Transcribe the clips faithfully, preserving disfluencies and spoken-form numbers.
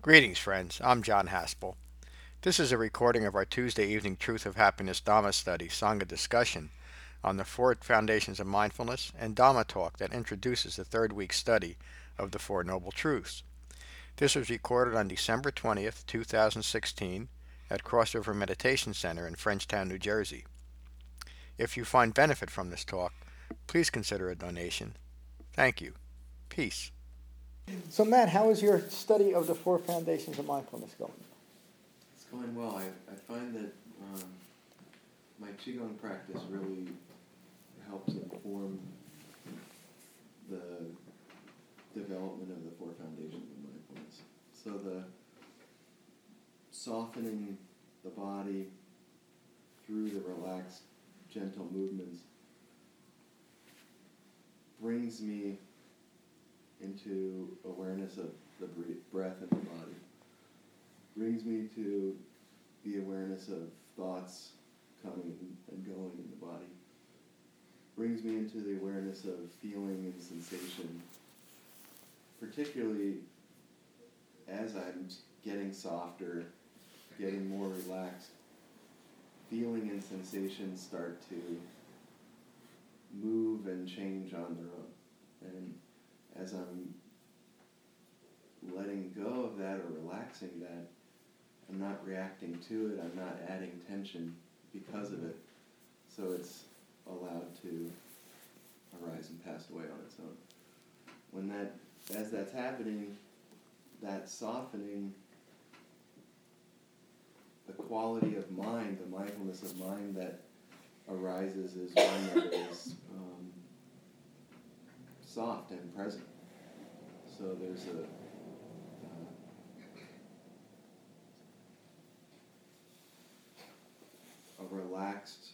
Greetings, friends. I'm John Haspel. This is a recording of our Tuesday evening Truth of Happiness Dhamma study, Sangha discussion on the four foundations of mindfulness and Dhamma talk that introduces the third week study of the Four Noble Truths. This was recorded on December twentieth, two thousand sixteen at Crossover Meditation Center in Frenchtown, New Jersey. If you find benefit from this talk, please consider a donation. Thank you. Peace. So Matt, how is your study of the four foundations of mindfulness going? It's going well. I, I find that um, my Qigong practice really helps inform the development of the four foundations of mindfulness. So the softening the body through the relaxed, gentle movements brings me into awareness of the breath in the body, brings me to the awareness of thoughts coming and going in the body, brings me into the awareness of feeling and sensation, particularly as I'm getting softer, getting more relaxed, feeling and sensations start to move and change on their own. And as I'm letting go of that or relaxing that, I'm not reacting to it, I'm not adding tension because of it, so it's allowed to arise and pass away on its own. When that, as that's happening, that softening, the quality of mind, the mindfulness of mind that arises is one that is um, soft and present. So there's a uh, a relaxed,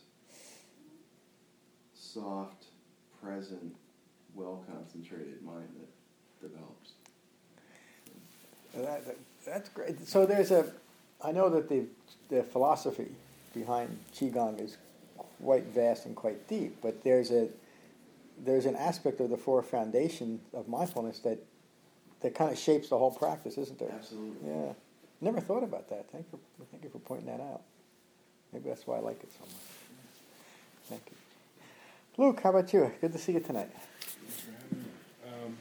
soft, present, well-concentrated mind that develops. That, that, that's great. So there's a, I know that the the philosophy behind Qigong is quite vast and quite deep, but there's a there's an aspect of the four foundations of mindfulness that that kind of shapes the whole practice, isn't there? Absolutely. Yeah. Never thought about that. Thank you. Thank you for pointing that out. Maybe that's why I like it so much. Thank you. Luke, how about you? Good to see you tonight. Thanks for having me. Um,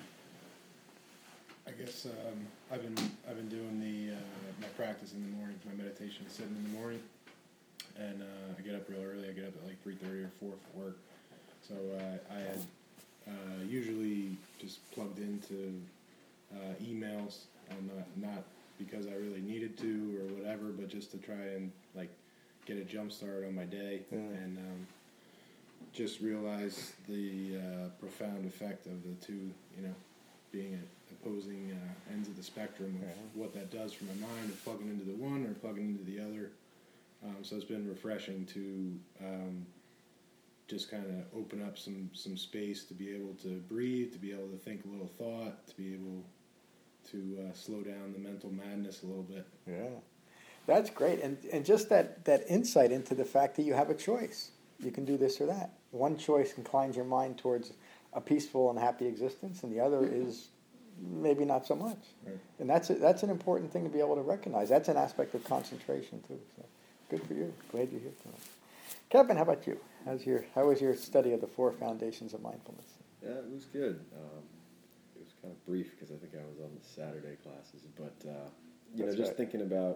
I guess um, I've been I've been doing the uh, my practice in the morning, my meditation, sitting in the morning, and uh, I get up real early. I get up at like three thirty or four for work. So uh, I had uh, usually just plugged into uh, emails, and not not because I really needed to or whatever, but just to try and like get a jump start on my day, yeah. and um, just realize the uh, profound effect of the two, you know, being at opposing uh, ends of the spectrum of yeah. what that does for my mind, of plugging into the one or plugging into the other. Um, so it's been refreshing to um, just kind of open up some, some space to be able to breathe, to be able to think a little thought, to be able to uh, slow down the mental madness a little bit. Yeah, that's great. And and just that, that insight into the fact that you have a choice. You can do this or that. One choice inclines your mind towards a peaceful and happy existence, and the other is maybe not so much. Right. And that's a, that's an important thing to be able to recognize. That's an aspect of concentration too. So good for you. Glad you're here tonight. Kevin, how about you? How's your how was your study of the four foundations of mindfulness? Yeah, it was good. Um, it was kind of brief because I think I was on the Saturday classes, but uh, you That's know, just right. thinking about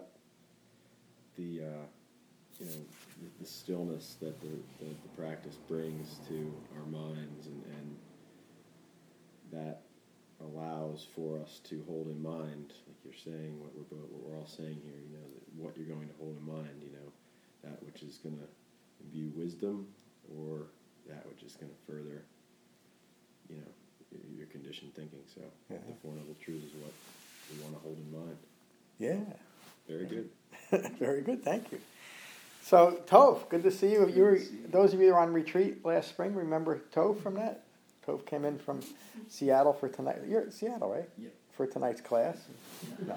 the uh, you know the, the stillness that the, the, the practice brings to our minds, and, and that allows for us to hold in mind, like you're saying, what we're both, what we're all saying here. You know, that what you're going to hold in mind. You know, that which is going to imbue wisdom, or that which is going to further, you know, your, your conditioned thinking. So Yeah. the Four Noble Truths is what we want to hold in mind. Yeah. Very good. Very good, thank you. So, Tove, good to see you. You were, those of you who were on retreat last spring, remember Tove from that? Tove came in from Seattle for tonight. You're at Seattle, right? Yeah. For tonight's class. No.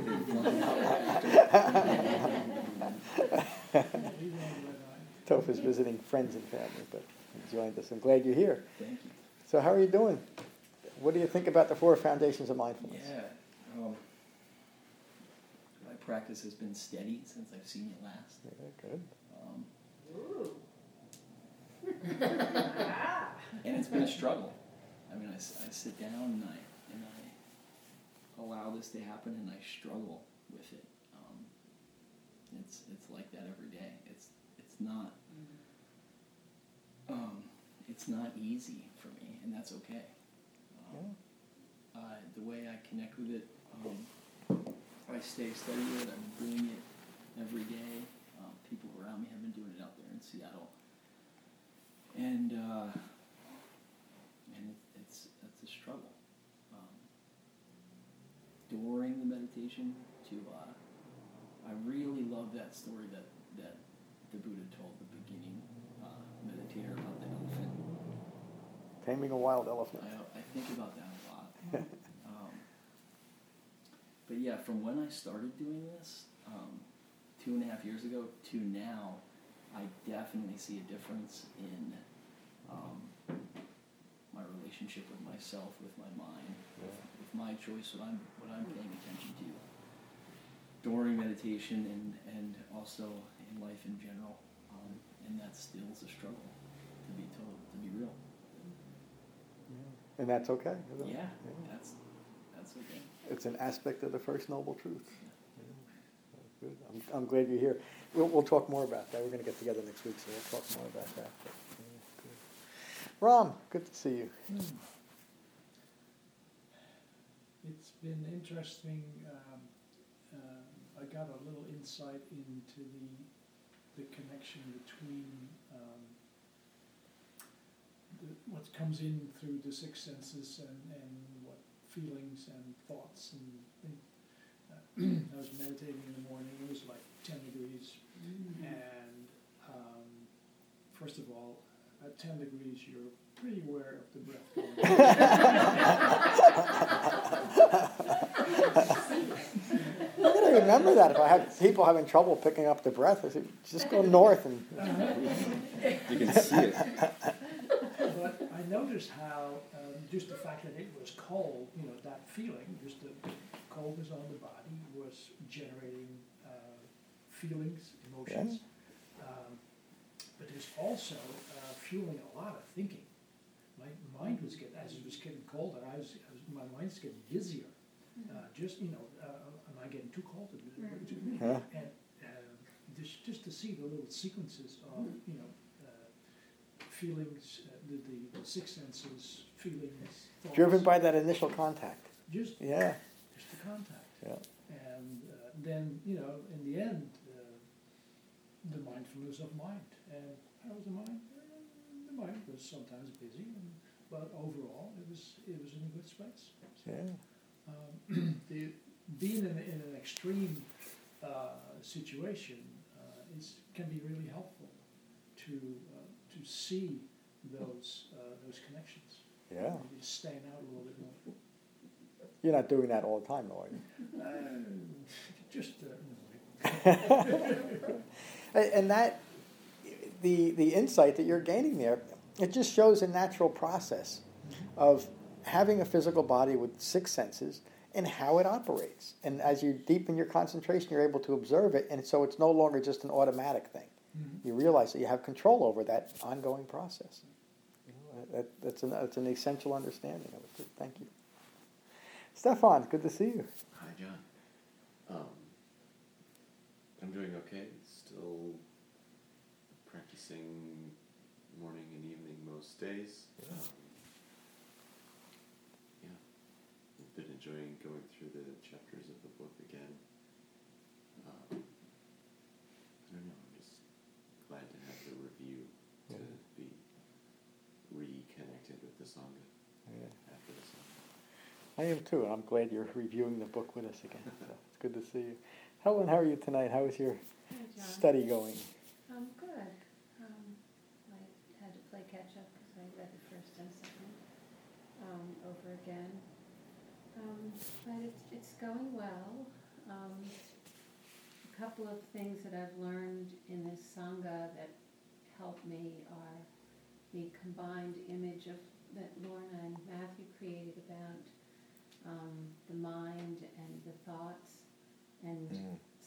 Tove is visiting friends and family, but he joined us. I'm glad you're here. Thank you. So, how are you doing? What do you think about the four foundations of mindfulness? Yeah. Um, practice has been steady since I've seen you last. Yeah, good. Um, Ooh. and it's been a struggle. I mean, I, s- I sit down and I and I allow this to happen, and I struggle with it. Um, it's it's like that every day. It's it's not um, it's not easy for me, and that's okay. Um, uh, the way I connect with it, um, I stay steady with it. I'm doing it every day. Um, people around me have been doing it out there in Seattle, and uh, and it, it's it's a struggle. Um, during the meditation, to uh, I really love that story that that the Buddha told the beginning uh, meditator about the elephant. Taming a wild elephant. I, I think about that a lot. um, but yeah, from when I started doing this, um, two and a half years ago to now, I definitely see a difference in um, my relationship with myself, with my mind, with, with my choice, what I'm what I'm paying attention to during meditation and, and also in life in general. Um, and that still is a struggle, to be told, to be real. And that's okay, isn't it? Yeah, that's that's okay. It's an aspect of the First Noble Truth. Yeah. Good. I'm, I'm glad you're here. We'll, we'll talk more about that. We're going to get together next week, so we'll talk more about that. But, yeah, good. Ram, good to see you. It's been interesting. Um, um, I got a little insight into the the connection between um, the, what comes in through the six senses and, and what feelings and thoughts and things. Uh, I was meditating in the morning. It was like ten degrees, Mm-hmm. and um, first of all, at ten degrees, you're pretty aware of the breath going. I'm going to remember that if I have people having trouble picking up the breath. I say, just go north and. You can see it. But I noticed how um, just the fact that it was cold, you know, that feeling, just the coldness on the body was generating uh, feelings, emotions. Um, but there's also uh, fueling a lot of thinking. My mind was getting, as it was getting colder, I was, I was my mind's getting busier. Uh, just, you know, uh, am I getting too cold? Yeah. And uh, just, just to see the little sequences of, you know, uh, feelings, uh, the, the, the six senses, feelings, thoughts. Driven by that initial contact. Just, Yeah. just the contact. Yeah. And uh, then, you know, in the end, uh, the mindfulness of mind. And how was the mind? Uh, the mind was sometimes busy, and, but overall, it was it was in a good space. So, Yeah. um, the, being in, in an extreme uh, situation uh, is can be really helpful to uh, to see those uh, those connections. Yeah. Maybe stand out a little bit more. You're not doing that all the time, though, are you? Uh, just uh, And that, the the insight that you're gaining there, it just shows a natural process of having a physical body with six senses and how it operates. And as you deepen your concentration, you're able to observe it, and so it's no longer just an automatic thing. Mhm. You realize that you have control over that ongoing process. You know, that, that's, an, that's an essential understanding of it. Thank you. Stefan, good to see you. Hi, John. Um, I'm doing okay. Still practicing morning and evening most days. Um, yeah, I've been enjoying going through the chapters of the book again. Um, I don't know. I'm just glad to have the review to Yeah. be reconnected with the Sangha Yeah. after the Sangha. I am too, and I'm glad you're reviewing the book with us again. So it's good to see you. Helen, how are you tonight? How is your Hi, John. study going? Um, good. Um, I had to play catch up because I read the first and second um, over again. Um, but it's, it's going well. Um, a couple of things that I've learned in this Sangha that help me are the combined image of that Lorna and Matthew created about um, the mind and the thoughts and Mm.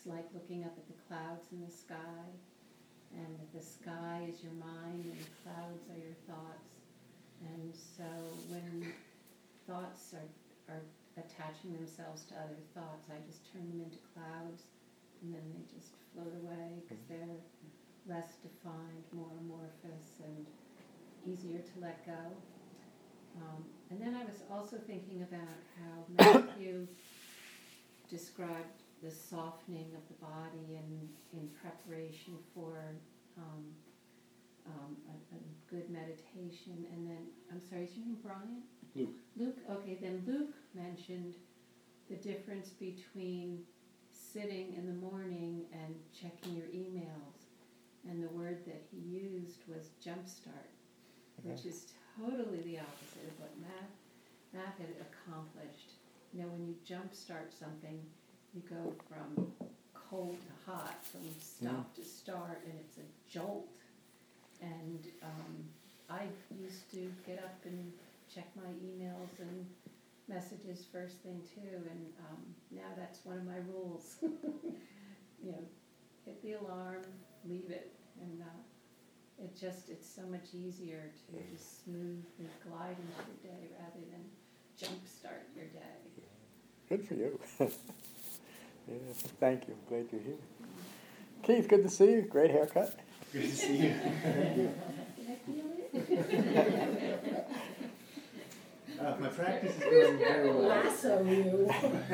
clouds in the sky, and that the sky is your mind and the clouds are your thoughts. And so when thoughts are, are attaching themselves to other thoughts, I just turn them into clouds, and then they just float away because they're less defined, more amorphous, and easier to let go. Um, and then I was also thinking about how Matthew described the softening of the body in, in preparation for um, um, a, a good meditation. And then, I'm sorry, is your name Brian? Luke. Luke, okay, then Luke mentioned the difference between sitting in the morning and checking your emails. And the word that he used was jumpstart, which is totally the opposite of what Matt, Matt had accomplished. You know, when you jumpstart something, you go from cold to hot, from stop to start, and it's a jolt. And um, I used to get up and check my emails and messages first thing too, and um, now that's one of my rules. You know, hit the alarm, leave it, and uh, it just, it's so much easier to just smoothly glide into your day rather than jumpstart your day. Good for you. Yeah, thank you. Glad you're here. Keith, good to see you. Great haircut. Good to see you. Did I feel it? Uh, my practice is going very well. Lasso you.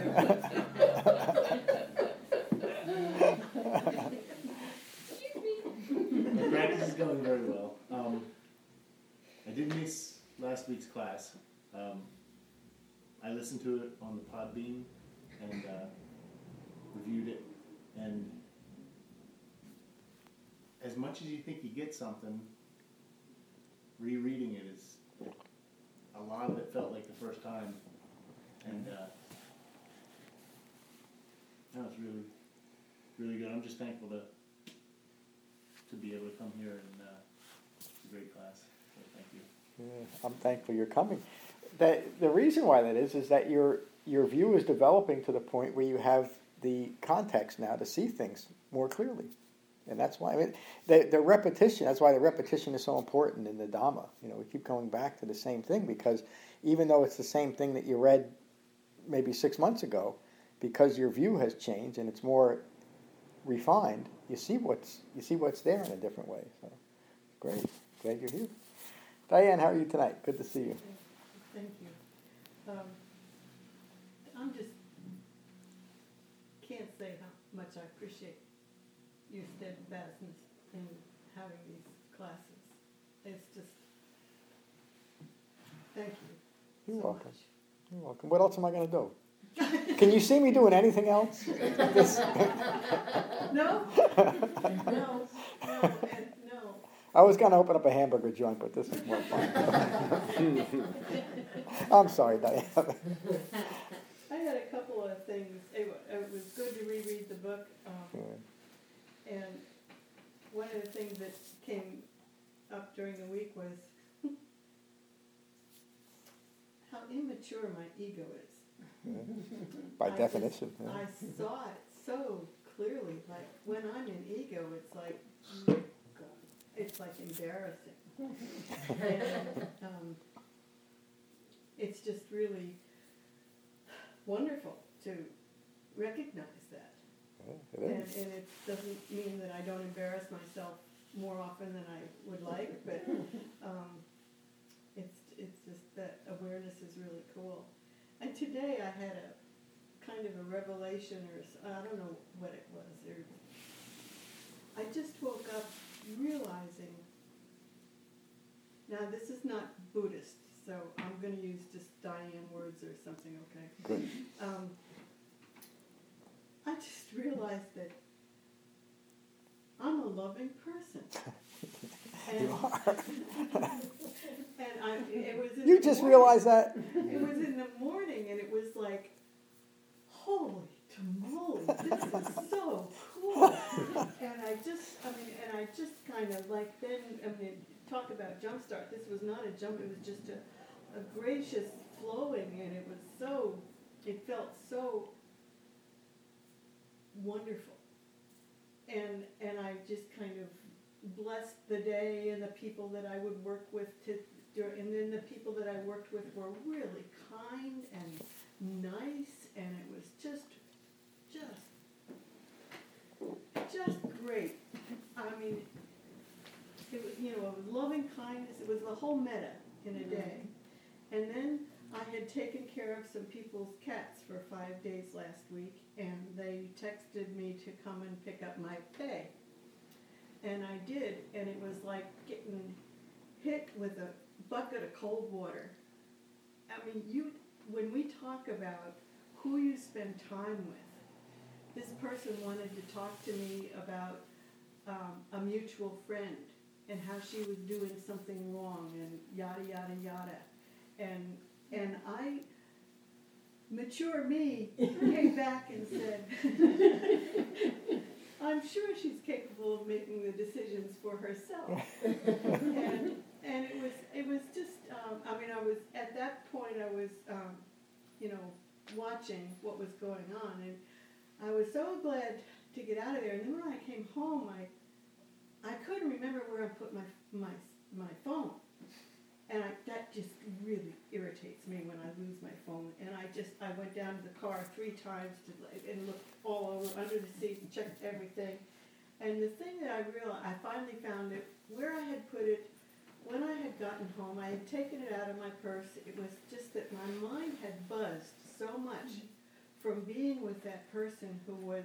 My practice is going very well. Um, I did miss last week's class. Um, I listened to it on the Podbean and uh, reviewed it. And as much as you think you get something, rereading it is, a lot of it felt like the first time. And uh, no, it's really, really good. I'm just thankful to to be able to come here, and uh, it's a great class. So thank you. Yeah, I'm thankful you're coming. The, the reason why that is is that your your view is developing to the point where you have the context now to see things more clearly. And that's why, I mean, the, the repetition, that's why the repetition is so important in the Dhamma. You know, we keep going back to the same thing because even though it's the same thing that you read maybe six months ago, because your view has changed and it's more refined, you see what's you see what's there in a different way. So, great. Glad you're here. Diane, how are you tonight? Good to see you. Thank you. Um, I'm just, can't say how much I appreciate your steadfastness in having these classes. It's just, thank you. You're so welcome. much. You're welcome. What else am I going to do? Can you see me doing anything else? This- No, no, no, and no. I was going to open up a hamburger joint, but this is more fun. I'm sorry, Diane. I had a couple of things. It, wa- it was good to reread the book. Um, And one of the things that came up during the week was how immature my ego is. By I just- definition. yeah. I saw it so clearly. Like when I'm in ego, it's like, oh God, it's like embarrassing. And um, it's just really wonderful to recognize that. Yeah, it And, is. and it doesn't mean that I don't embarrass myself more often than I would like, but um, it's it's just that awareness is really cool. And today I had a kind of a revelation, or s- I don't know what it was. Or I just woke up realizing. Now this is not Buddhist, so I'm going to use just Diane words or something. Okay. Good. Um, I just realized that I'm a loving person. And, You are. and I, it was in You the just morning. realized that? It was in the morning, and it was like, holy tamale, this is so cool. And I just, I mean, and I just kind of like then, I mean, talk about jumpstart. This was not a jump, it was just a, a gracious flowing, and it was so, it felt so wonderful. and, and I just kind of blessed the day and the people that I would work with to, and then the people that I worked with were really kind and nice, and it was just, just, just great. I mean, it was, you know, it was loving kindness, it was the whole meta in a day. And then I had taken care of some people's cats for five days last week, and they texted me to come and pick up my pay. And I did, and it was like getting hit with a bucket of cold water. I mean, you, when we talk about who you spend time with, this person wanted to talk to me about um, a mutual friend and how she was doing something wrong and yada, yada, yada. And, and I, mature me, came back and said, I'm sure she's capable of making the decisions for herself. and, and it was, it was just, um, I mean, I was, at that point I was, um, you know, watching what was going on, and I was so glad to get out of there. And then when I came home, I, I couldn't remember where I put my, my, my phone. And I, that just really irritates me when I lose my phone. And I just, I went down to the car three times to, and looked all over, under the seat, and checked everything. And the thing that I realized, I finally found it, where I had put it, when I had gotten home, I had taken it out of my purse. It was just that my mind had buzzed so much from being with that person who was,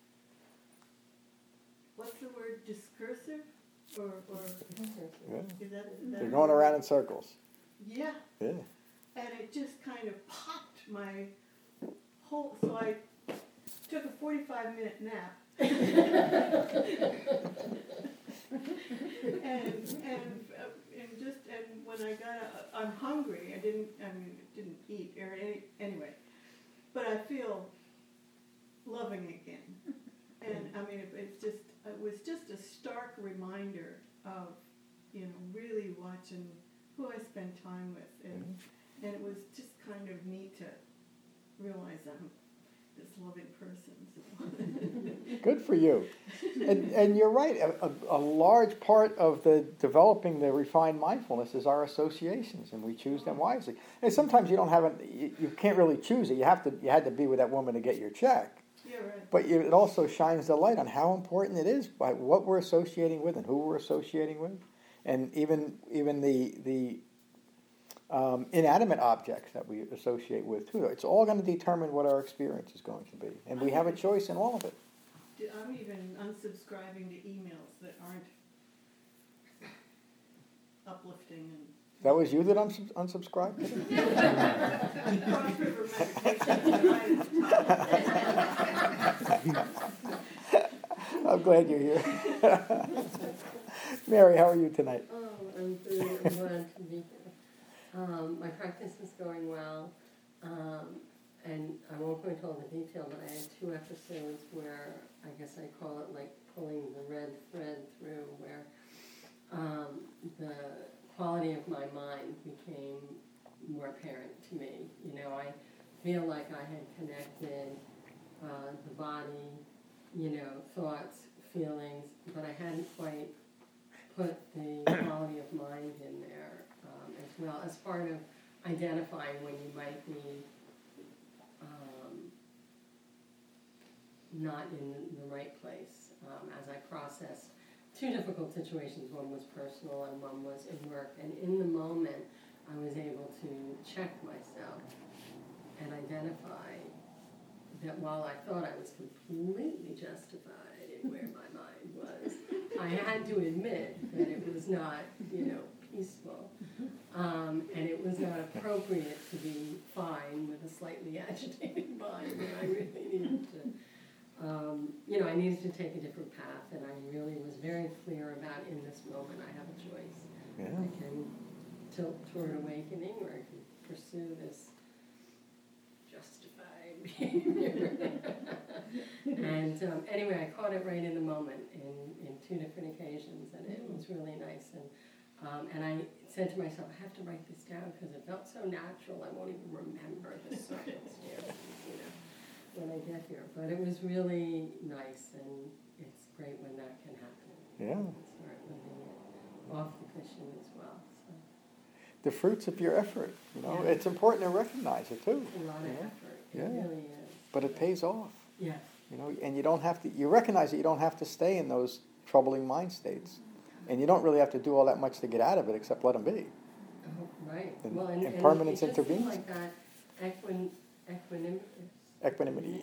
what's the word, discursive? Or, or Yeah. is that, is that They're going around in circles. Yeah. Yeah. And it just kind of popped my whole, so I took a forty-five minute nap. and, and, uh, and just, and when I got, uh, I'm hungry, I didn't, I mean, didn't eat, or any, anyway, but I feel loving again. And I mean, it, it's just, it was just a stark reminder of, you know, really watching who I spend time with, and mm-hmm. and it was just kind of neat to realize I'm this loving person. So. Good for you. And, and you're right. A, a, a large part of the developing the refined mindfulness is our associations, and we choose them wisely. And sometimes you don't have a, you, you can't really choose it. You have to. You had to be with that woman to get your check. Yeah, right. But it also shines the light on how important it is by what we're associating with and who we're associating with, and even even the the um, inanimate objects that we associate with too. It's all going to determine what our experience is going to be, and we have a choice in all of it. I'm even unsubscribing to emails that aren't uplifting and. That was you that unsub- unsubscribed? Cross River Meditation right at the top. I'm glad you're here. Mary, how are you tonight? Oh, I'm good. I'm glad to be here. Um, my practice is going well, um, and I won't go into all the detail, but I had two episodes where I guess I call it like pulling the red thread through, where um, the quality of my mind became more apparent to me. You know, I feel like I had connected uh, the body, you know, thoughts, feelings, but I hadn't quite put the quality of mind in there um, as well, as part of identifying when you might be um, not in the right place. Um, as I processed two difficult situations, one was personal and one was in work, and in the moment I was able to check myself and identify that while I thought I was completely justified in where my mind was, I had to admit that it was not, you know, peaceful, um, and it was not appropriate to be fine with a slightly agitated mind, and I really needed to Um, you know, I needed to take a different path, and I really was very clear about, in this moment, I have a choice. Yeah. I can tilt toward awakening, or I can pursue this justified behavior. and um, anyway, I caught it right in the moment in, in two different occasions, and it was really nice. And um, and I said to myself, I have to write this down because it felt so natural, I won't even remember the circumstances, you know, when I get here. But it was really nice, and it's great when that can happen. Yeah. And start living it off the cushion as well. So The fruits of your effort, you know, Yeah. it's important to recognize it too. it's a lot of Yeah. effort. It Yeah. really is. But it pays off, Yeah. you know, and you don't have to, you recognize that you don't have to stay in those troubling mind states. And you don't really have to do all that much to get out of it except let them be. Oh, right. And- Well, and, and and permanence it just seemed intervenes. like that equin, equanimity, Equanimity.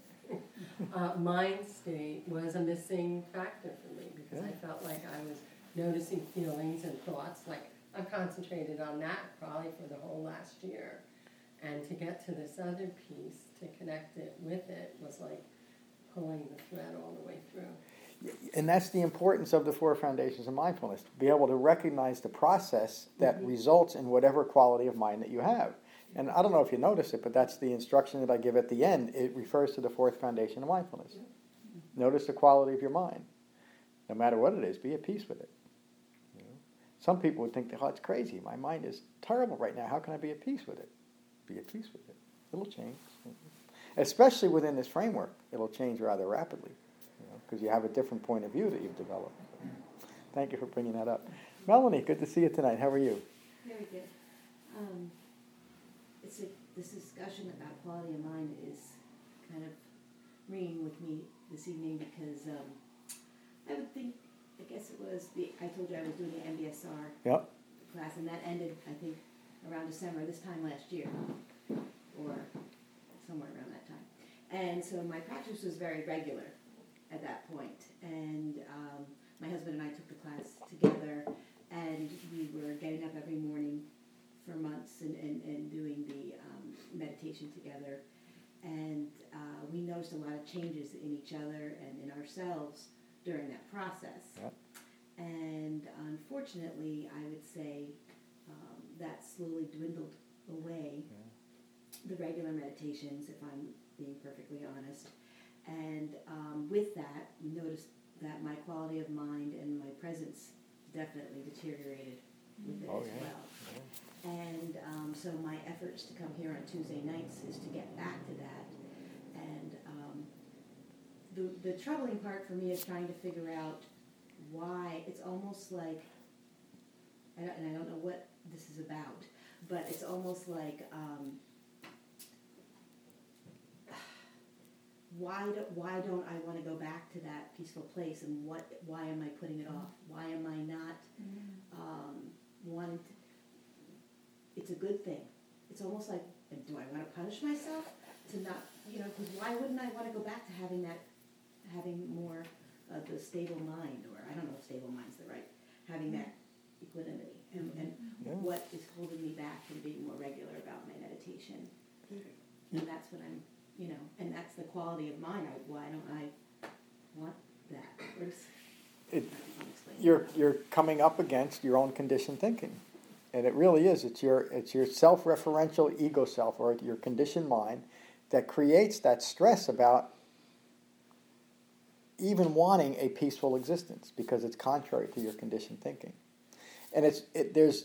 uh, mind state was a missing factor for me because I Yeah. felt like I was noticing feelings and thoughts. Like I concentrated on that probably for the whole last year, and to get to this other piece to connect it with it was like pulling the thread all the way through. And that's the importance of the four foundations of mindfulness, to be able to recognize the process that Mhm. results in whatever quality of mind that you have. And I don't know if you notice it, but that's the instruction that I give at the end. It refers to the fourth foundation of mindfulness. Notice the quality of your mind. No matter what it is, be at peace with it. You know? Some people would think, oh, it's crazy. My mind is terrible right now. How can I be at peace with it? Be at peace with it. It'll change. Especially within this framework, it'll change rather rapidly. Because you have a different point of view that you've developed. Thank you for bringing that up. Melanie, good to see you tonight. How are you? Very good. Um, it's a, this discussion about quality of mind is kind of ringing with me this evening because um, I would think, I guess it was the, I told you I was doing the M B S R Yep. class, and that ended, I think, around December, this time last year, or somewhere around that time. And so my practice was very regular at that point, and um, my husband and I took the class together, and we were getting up every morning for months and, and, and doing the um, meditation together, and uh, we noticed a lot of changes in each other and in ourselves during that process. Yep. And unfortunately, I would say um, that slowly dwindled away, the regular meditations, if I'm being perfectly honest. And um, with that, we noticed that my quality of mind and my presence definitely deteriorated with it Oh, as yeah. well. And um, so my efforts to come here on Tuesday nights is to get back to that. And um, the, the troubling part for me is trying to figure out why it's almost like, I don't, and I don't know what this is about, but it's almost like, um, why do, why don't I want to go back to that peaceful place, and what why am I putting it off? Why am I not um, wanting to? It's a good thing. It's almost like, do I want to punish myself to not, you know? Because why wouldn't I want to go back to having that, having more of the stable mind, or I don't know if stable mind's the right, having that equanimity, and, and Yeah. what is holding me back from being more regular about my meditation? And that's what I'm. You know, and that's the quality of mind. I, why don't I want that? Or just, It, I'll explain. you're you're coming up against your own conditioned thinking, and it really is. It's your it's your self-referential ego self, or your conditioned mind, that creates that stress about even wanting a peaceful existence because it's contrary to your conditioned thinking. And it's it, there's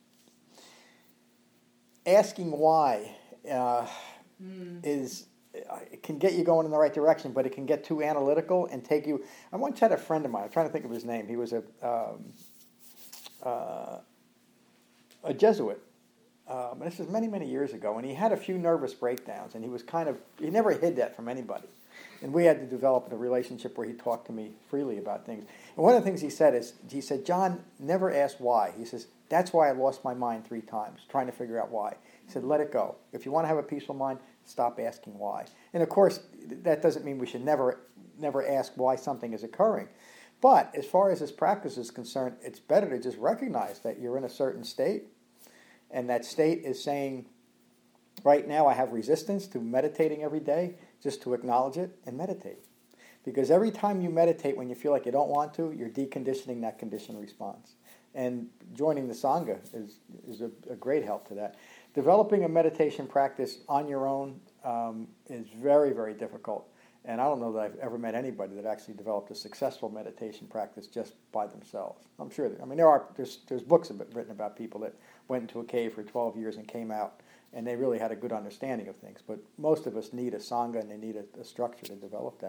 asking why uh, Mm. is. It can get you going in the right direction, but it can get too analytical and take you. I once had a friend of mine. I'm trying to think of his name. He was a um, uh, a Jesuit. Um, this was many, many years ago, and he had a few nervous breakdowns, and he was kind of he never hid that from anybody. And we had to develop a relationship where he talked to me freely about things. And one of the things he said is, he said, John, never ask why. He says, that's why I lost my mind three times, trying to figure out why. He said, let it go. If you want to have a peaceful mind, stop asking why. And of course, that doesn't mean we should never, never ask why something is occurring. But as far as this practice is concerned, it's better to just recognize that you're in a certain state, and that state is saying, right now I have resistance to meditating every day, just to acknowledge it and meditate. Because every time you meditate when you feel like you don't want to, you're deconditioning that conditioned response. And joining the Sangha is, is a, a great help to that. Developing a meditation practice on your own um, is very, very difficult. And I don't know that I've ever met anybody that actually developed a successful meditation practice just by themselves. I'm sure that, I mean, there are, there's, there's books written about people that went into a cave for twelve years and came out, and they really had a good understanding of things. But most of us need a Sangha, and they need a, a structure to develop that.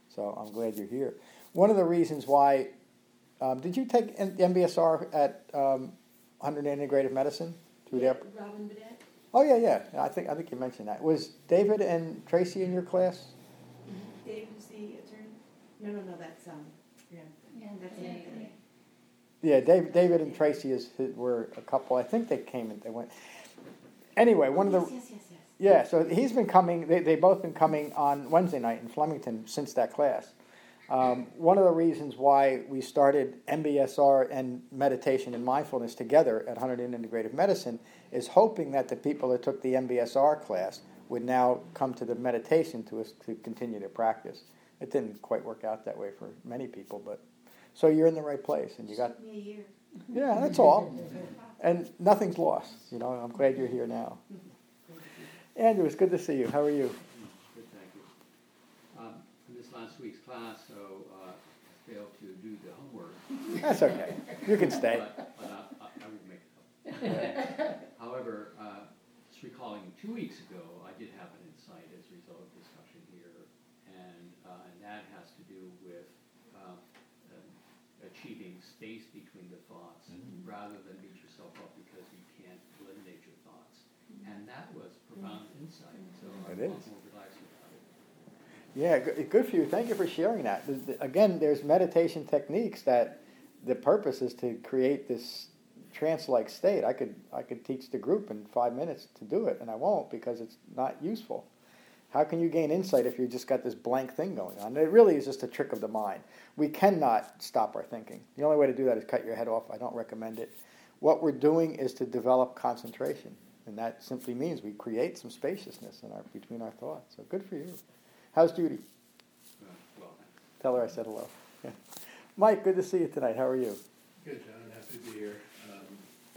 So I'm glad you're here. One of the reasons why, um, did you take N- M B S R at um, one hundred Integrative Medicine? Through Yeah, their, Robin Bidet. oh yeah, yeah. I think I think you mentioned that. Was David and Tracy in your class? Dave is the attorney? No, no, no, that's, um, yeah, Yeah, that's yeah, Anthony. Yeah, Dave, David and Tracy is were a couple. I think they came and they went. Anyway, one of the Yes, yes, yes, yes. yeah. So he's been coming. They they both been coming on Wednesday night in Flemington since that class. Um, one of the reasons why we started M B S R and meditation and mindfulness together at one hundred Integrative Medicine is hoping that the people that took the M B S R class would now come to the meditation to us to continue their practice. It didn't quite work out that way for many people, but so you're in the right place, and you got Took me a year. yeah, that's all, and nothing's lost. You know, I'm glad you're here now. Andrew, it's good to see you. How are you? Good, thank you. Um, in this last week's class, so uh, I failed to do the homework. That's okay. You can stay. But, but I, I, I will make it up. However, uh, just recalling two weeks ago, I did have an insight as a result of discussion here, and uh, and that has to do with uh, um, achieving space between the thoughts, mm-hmm. rather than beat yourself up because you can't eliminate your thoughts. And that was profound insight. So I'm It a lot is. more relaxed about it. Yeah, good good for you. Thank you for sharing that. Th- th- Again, there's meditation techniques that the purpose is to create this trance-like state. I could I could teach the group in five minutes to do it, and I won't because it's not useful. How can you gain insight if you just got this blank thing going on? It really is just a trick of the mind. We cannot stop our thinking. The only way to do that is cut your head off. I don't recommend it. What we're doing is to develop concentration, and that simply means we create some spaciousness in our between our thoughts. So good for you. How's Judy? Uh, well, Tell her I said hello. Mike, good to see you tonight. How are you? Good, John. Happy to be here. Um,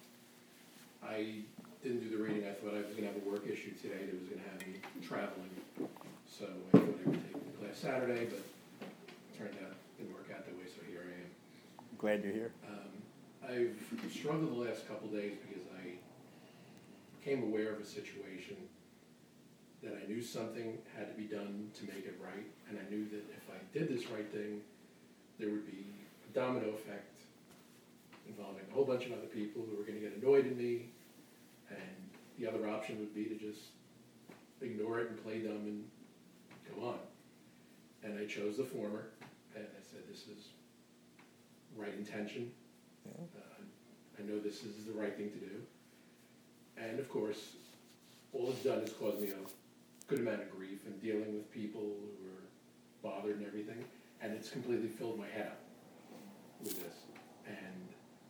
I didn't do the reading. I thought I was going to have a work issue today that was going to have me traveling. So I thought I would take the class Saturday, but it turned out it didn't work out that way, so here I am. Glad you're here. Um, I've struggled the last couple days because I became aware of a situation that I knew something had to be done to make it right, and I knew that if I did this right thing, there would be a domino effect involving a whole bunch of other people who were going to get annoyed at me, and the other option would be to just ignore it and play dumb and go on. And I chose the former, and I said, this is right intention. Yeah. Uh, I know this is the right thing to do. And of course, all it's done is cause me a good amount of grief and dealing with people who are bothered and everything. And it's completely filled my head up with this. And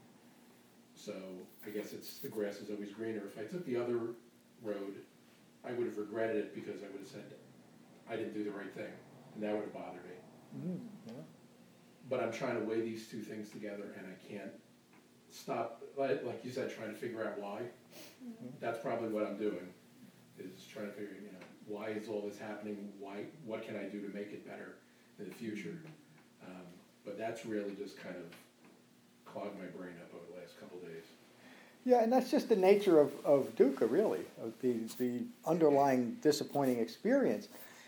so I guess it's the grass is always greener. If I took the other road, I would have regretted it because I would have said, I didn't do the right thing. And that would have bothered me. Mm, yeah. But I'm trying to weigh these two things together, and I can't stop, like like you said, trying to figure out why. Mm-hmm. That's probably what I'm doing, is trying to figure, you know, why is all this happening? Why? What can I do to make it better in the future? Um, but that's really just kind of clogged my brain up over the last couple of days. Yeah, and that's just the nature of, of dukkha, really, of the, the underlying disappointing experience.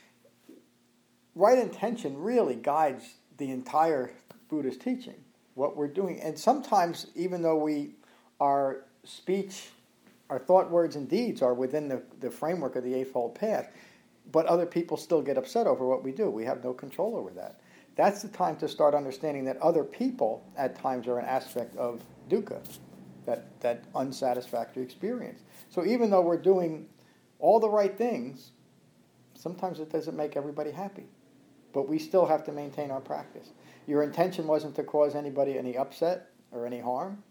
Right intention really guides the entire Buddhist teaching, what we're doing. And sometimes, even though we, our speech, our thought, words, and deeds are within the, the framework of the Eightfold Path, but other people still get upset over what we do. We have no control over that. That's the time to start understanding that other people, at times, are an aspect of dukkha, that, that unsatisfactory experience. So even though we're doing all the right things, sometimes it doesn't make everybody happy. But we still have to maintain our practice. Your intention wasn't to cause anybody any upset or any harm.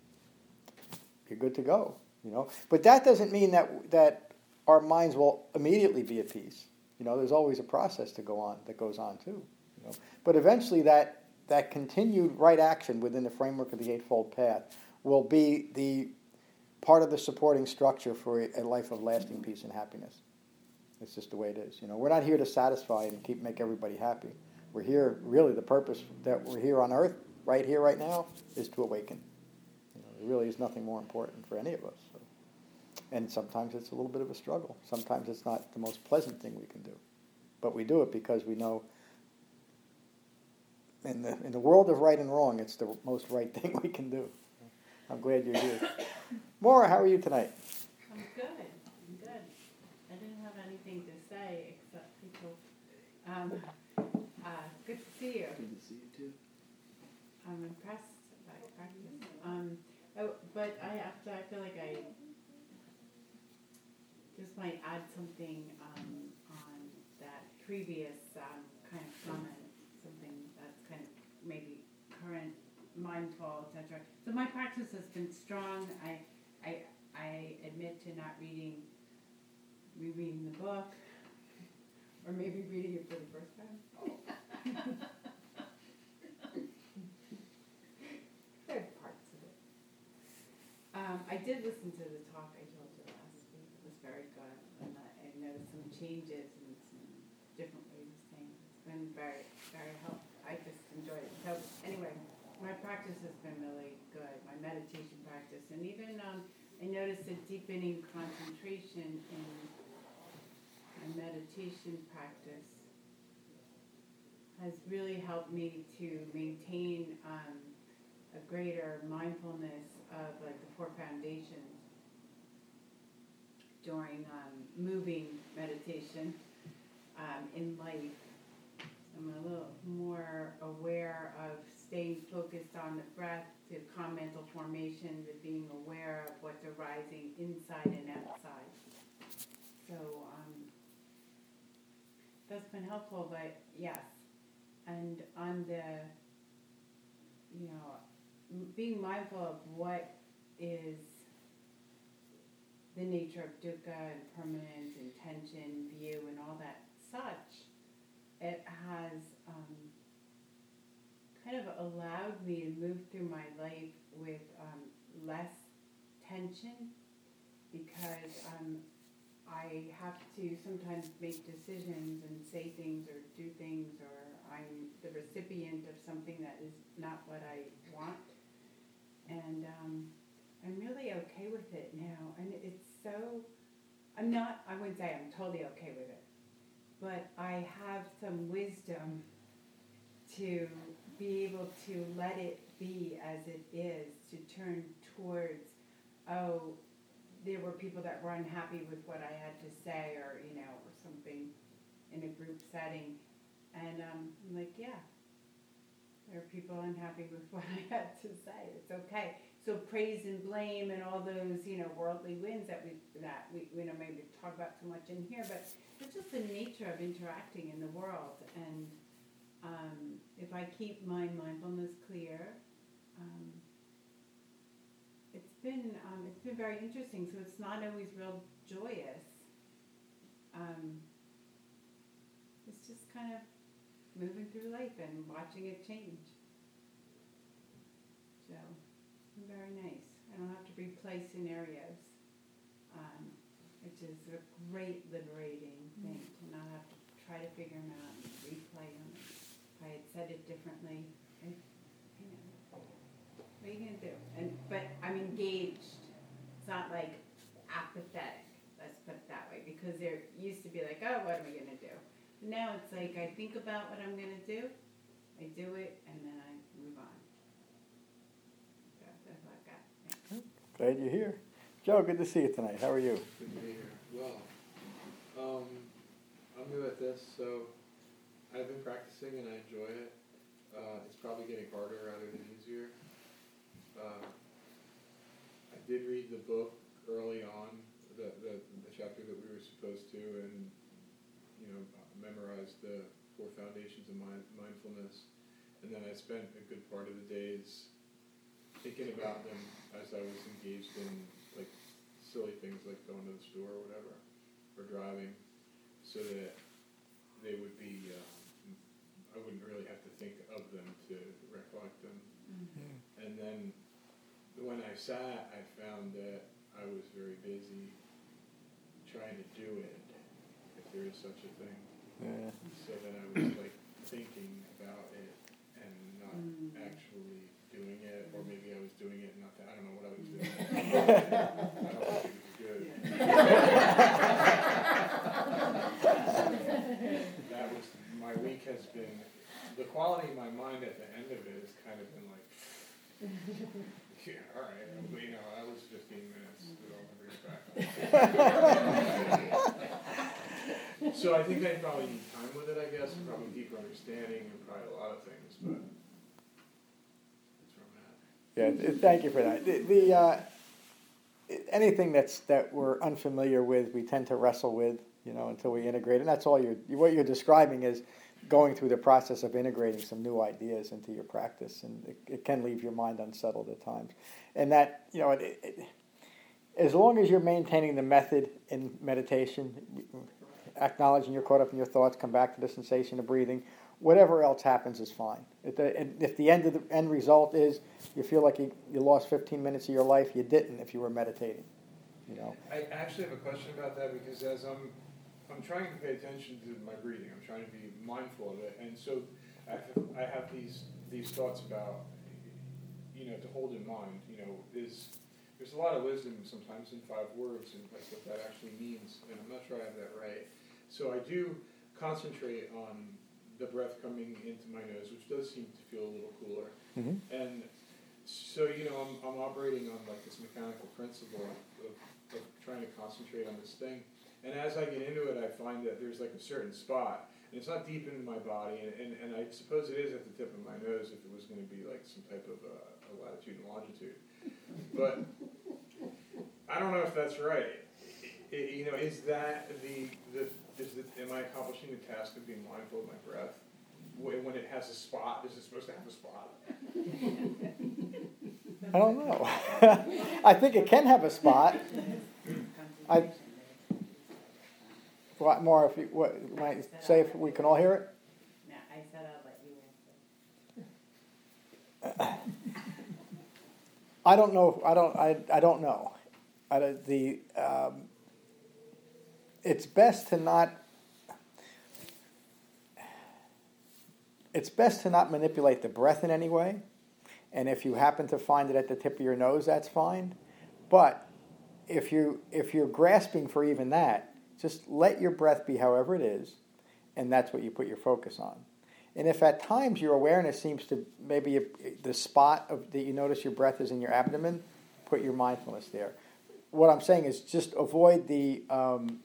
You're good to go, you know. But that doesn't mean that that our minds will immediately be at peace. You know, there's always a process to go on that goes on too. You know, but eventually that that continued right action within the framework of the Eightfold Path will be the part of the supporting structure for a life of lasting peace and happiness. It's just the way it is. You know, we're not here to satisfy and keep make everybody happy. We're here, really, the purpose that we're here on earth, right here, right now, is to awaken. You know, there really is nothing more important for any of us. So. And sometimes it's a little bit of a struggle. Sometimes it's not the most pleasant thing we can do. But we do it because we know in the in the world of right and wrong, it's the most right thing we can do. I'm glad you're here. Maura, how are you tonight? I'm good, I'm good. I didn't have anything to say except people, um, uh, good to see you. Good to see you too. I'm impressed by your practice. Um, oh, but I have to, I feel like I just might add something, um, on that previous, um, kind of comment, something that's kind of maybe current, mindful, et cetera. So my practice has been strong. I, I, I admit to not reading, rereading the book, or maybe reading it for the first time. Good parts of it. Um, I did listen to the talk I told you last week. It was very good, and I, I noticed some changes and some different ways of saying it. It's been very, very helpful. I just enjoyed it. So anyway, my practice has been really good. My meditation practice, and even um, I noticed a deepening concentration in my meditation practice has really helped me to maintain um, a greater mindfulness of like the four foundations during um, moving meditation um, in life. I'm a little more aware of staying focused on the breath, to calm mental formation, to being aware of what's arising inside and outside. So um, that's been helpful, but yes. And on the, you know, being mindful of what is the nature of dukkha and permanence and tension, view, and all that such, it has um, kind of allowed me to move through my life with um, less tension, because um, I have to sometimes make decisions and say things or do things, or I'm the recipient of something that is not what I want. And um, I'm really okay with it now. And it's so, I'm not, I wouldn't say I'm totally okay with it, but I have some wisdom to be able to let it be as it is, to turn towards, oh, there were people that were unhappy with what I had to say, or, you know, or something in a group setting. And um, I'm like, yeah, there are people unhappy with what I had to say. It's okay. So praise and blame and all those, you know, worldly wins that we that we you know maybe talk about too much in here, but it's just the nature of interacting in the world. And um, if I keep my mindfulness clear, um, it's been um, it's been very interesting. So it's not always real joyous. Um, it's just kind of moving through life and watching it change. So, very nice. I don't have to replay scenarios, um, which is a great liberating thing, to not have to try to figure them out and replay them. If I had said it differently, I, you know, what are you going to do? And, but I'm engaged. It's not like apathetic, let's put it that way, because there used to be like, oh, what am I going to do? Now it's like I think about what I'm going to do, I do it, and then I move on. So that's what I've got. Thanks. Glad you're here. Joe, good to see you tonight. How are you? Good to be here. Well, um, I'm new at this, so I've been practicing and I enjoy it. Uh, it's probably getting harder rather than easier. Uh, I did read the book early on, the, the, the chapter that we were supposed to, and you know, memorized the four foundations of mind, mindfulness, and then I spent a good part of the days thinking about them as I was engaged in like silly things like going to the store or whatever, or driving, so that they would be, um, I wouldn't really have to think of them to recollect them. Mm-hmm. And then when I sat, I found that I was very busy trying to do it, if there is such a thing. Yeah. So then I was like thinking about it and not Mm. actually doing it, or maybe I was doing it and not that, I don't know what I was doing. I don't think it was good. That was, my week has been the quality of my mind at the end of it has kind of been like, yeah, all right, you know, that was fifteen minutes. So I think I probably need time with it, I guess, and probably deeper understanding and probably a lot of things, but that's where I'm at. Yeah, th- thank you for that. The, the uh, anything that's that we're unfamiliar with, we tend to wrestle with, you know, until we integrate. And that's all you're what you're describing is going through the process of integrating some new ideas into your practice, and it, it can leave your mind unsettled at times. And that, you know, it, it, as long as you're maintaining the method in meditation, acknowledging you're caught up in your thoughts, come back to the sensation of breathing. Whatever else happens is fine. If the, if the end of the end result is you feel like you, you lost fifteen minutes of your life, you didn't if you were meditating. You know. I actually have a question about that because as I'm I'm trying to pay attention to my breathing, I'm trying to be mindful of it, and so I have, I have these these thoughts about, you know, to hold in mind. You know, is there's a lot of wisdom sometimes in five words and like what that actually means, and I'm not sure I have that right. So I do concentrate on the breath coming into my nose, which does seem to feel a little cooler. Mm-hmm. And so, you know, I'm, I'm operating on like this mechanical principle of, of trying to concentrate on this thing. And as I get into it, I find that there's like a certain spot, and it's not deep into my body, and, and, and I suppose it is at the tip of my nose if it was going to be like some type of uh, a latitude and longitude. But I don't know if that's right. It, you know, is that the, the is it, am I accomplishing the task of being mindful of my breath? When it has a spot, is it supposed to have a spot? I don't know. I think it can have a spot. I. What more? If you what might say if we can all hear it? No, I said I'll let you answer. I don't know. I don't. I. I don't know. I, the. Um, it's best to not. It's best to not manipulate the breath in any way, and if you happen to find it at the tip of your nose, that's fine. But if you if you're grasping for even that, just let your breath be however it is, and that's what you put your focus on. And if at times your awareness seems to, maybe the spot of that you notice your breath is in your abdomen, put your mindfulness there. What I'm saying is just avoid the um,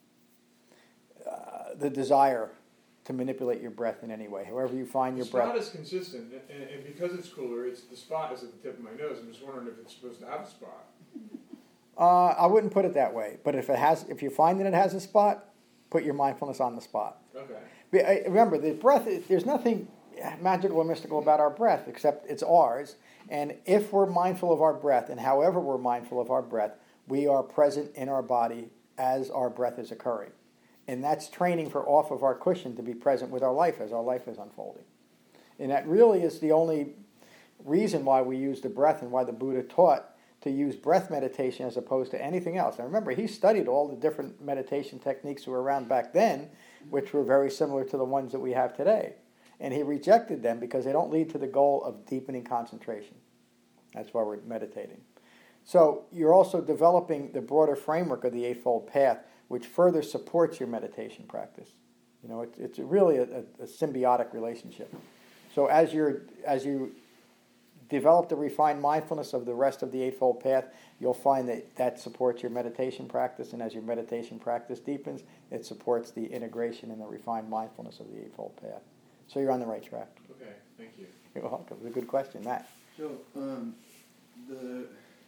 uh, the desire to manipulate your breath in any way. However you find your the breath. spot is consistent, and, and because it's cooler, it's the spot is at the tip of my nose. I'm just wondering if it's supposed to have a spot. Uh, I wouldn't put it that way, but if it has, if you find that it has a spot, put your mindfulness on the spot. Okay. But, uh, remember, the breath. There's nothing magical or mystical about our breath, except it's ours. And if we're mindful of our breath, and however we're mindful of our breath, we are present in our body as our breath is occurring, and that's training for off of our cushion to be present with our life as our life is unfolding. And that really is the only reason why we use the breath and why the Buddha taught to use breath meditation as opposed to anything else. Now remember, he studied all the different meditation techniques that were around back then, which were very similar to the ones that we have today. And he rejected them because they don't lead to the goal of deepening concentration. That's why we're meditating. So you're also developing the broader framework of the Eightfold Path, which further supports your meditation practice. You know, it's it's really a, a, a symbiotic relationship. So as you're as you develop the refined mindfulness of the rest of the Eightfold Path, you'll find that that supports your meditation practice, and as your meditation practice deepens, it supports the integration and the refined mindfulness of the Eightfold Path. So you're on the right track. Okay, thank you. You're welcome. It was a good question, Matt. So, um, the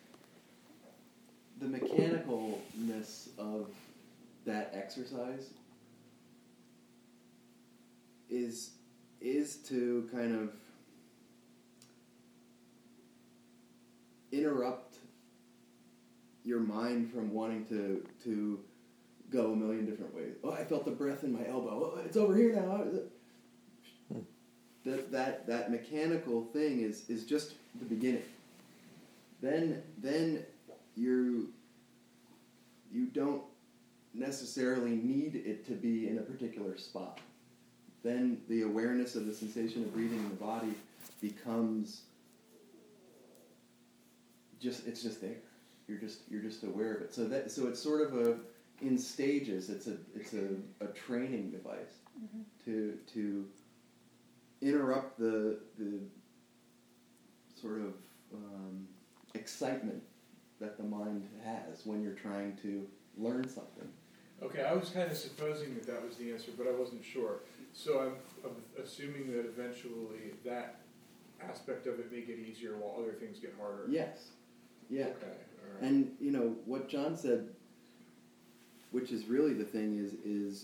the mechanicalness of that exercise is is to kind of interrupt your mind from wanting to to go a million different ways. Oh, I felt the breath in my elbow. Oh, it's over here now. Hmm. That that that mechanical thing is is just the beginning. Then then you you don't necessarily need it to be in a particular spot. Then the awareness of the sensation of breathing in the body becomes just it's just there. You're just you're just aware of it. So that so it's sort of a in stages. It's a it's a, a training device mm-hmm. to to interrupt the the sort of um, excitement that the mind has when you're trying to learn something. Okay, I was kind of supposing that that was the answer, but I wasn't sure. So I'm, I'm assuming that eventually that aspect of it may get easier while other things get harder. Yes. Yeah. Okay. All right. And you know what John said, which is really the thing, is is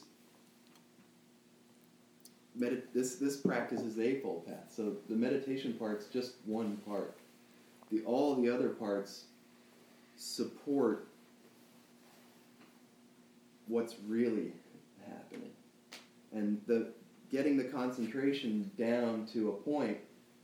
medit- this this practice is the Eightfold Path. So the meditation part's just one part. The all the other parts support what's really happening, and the getting the concentration down to a point.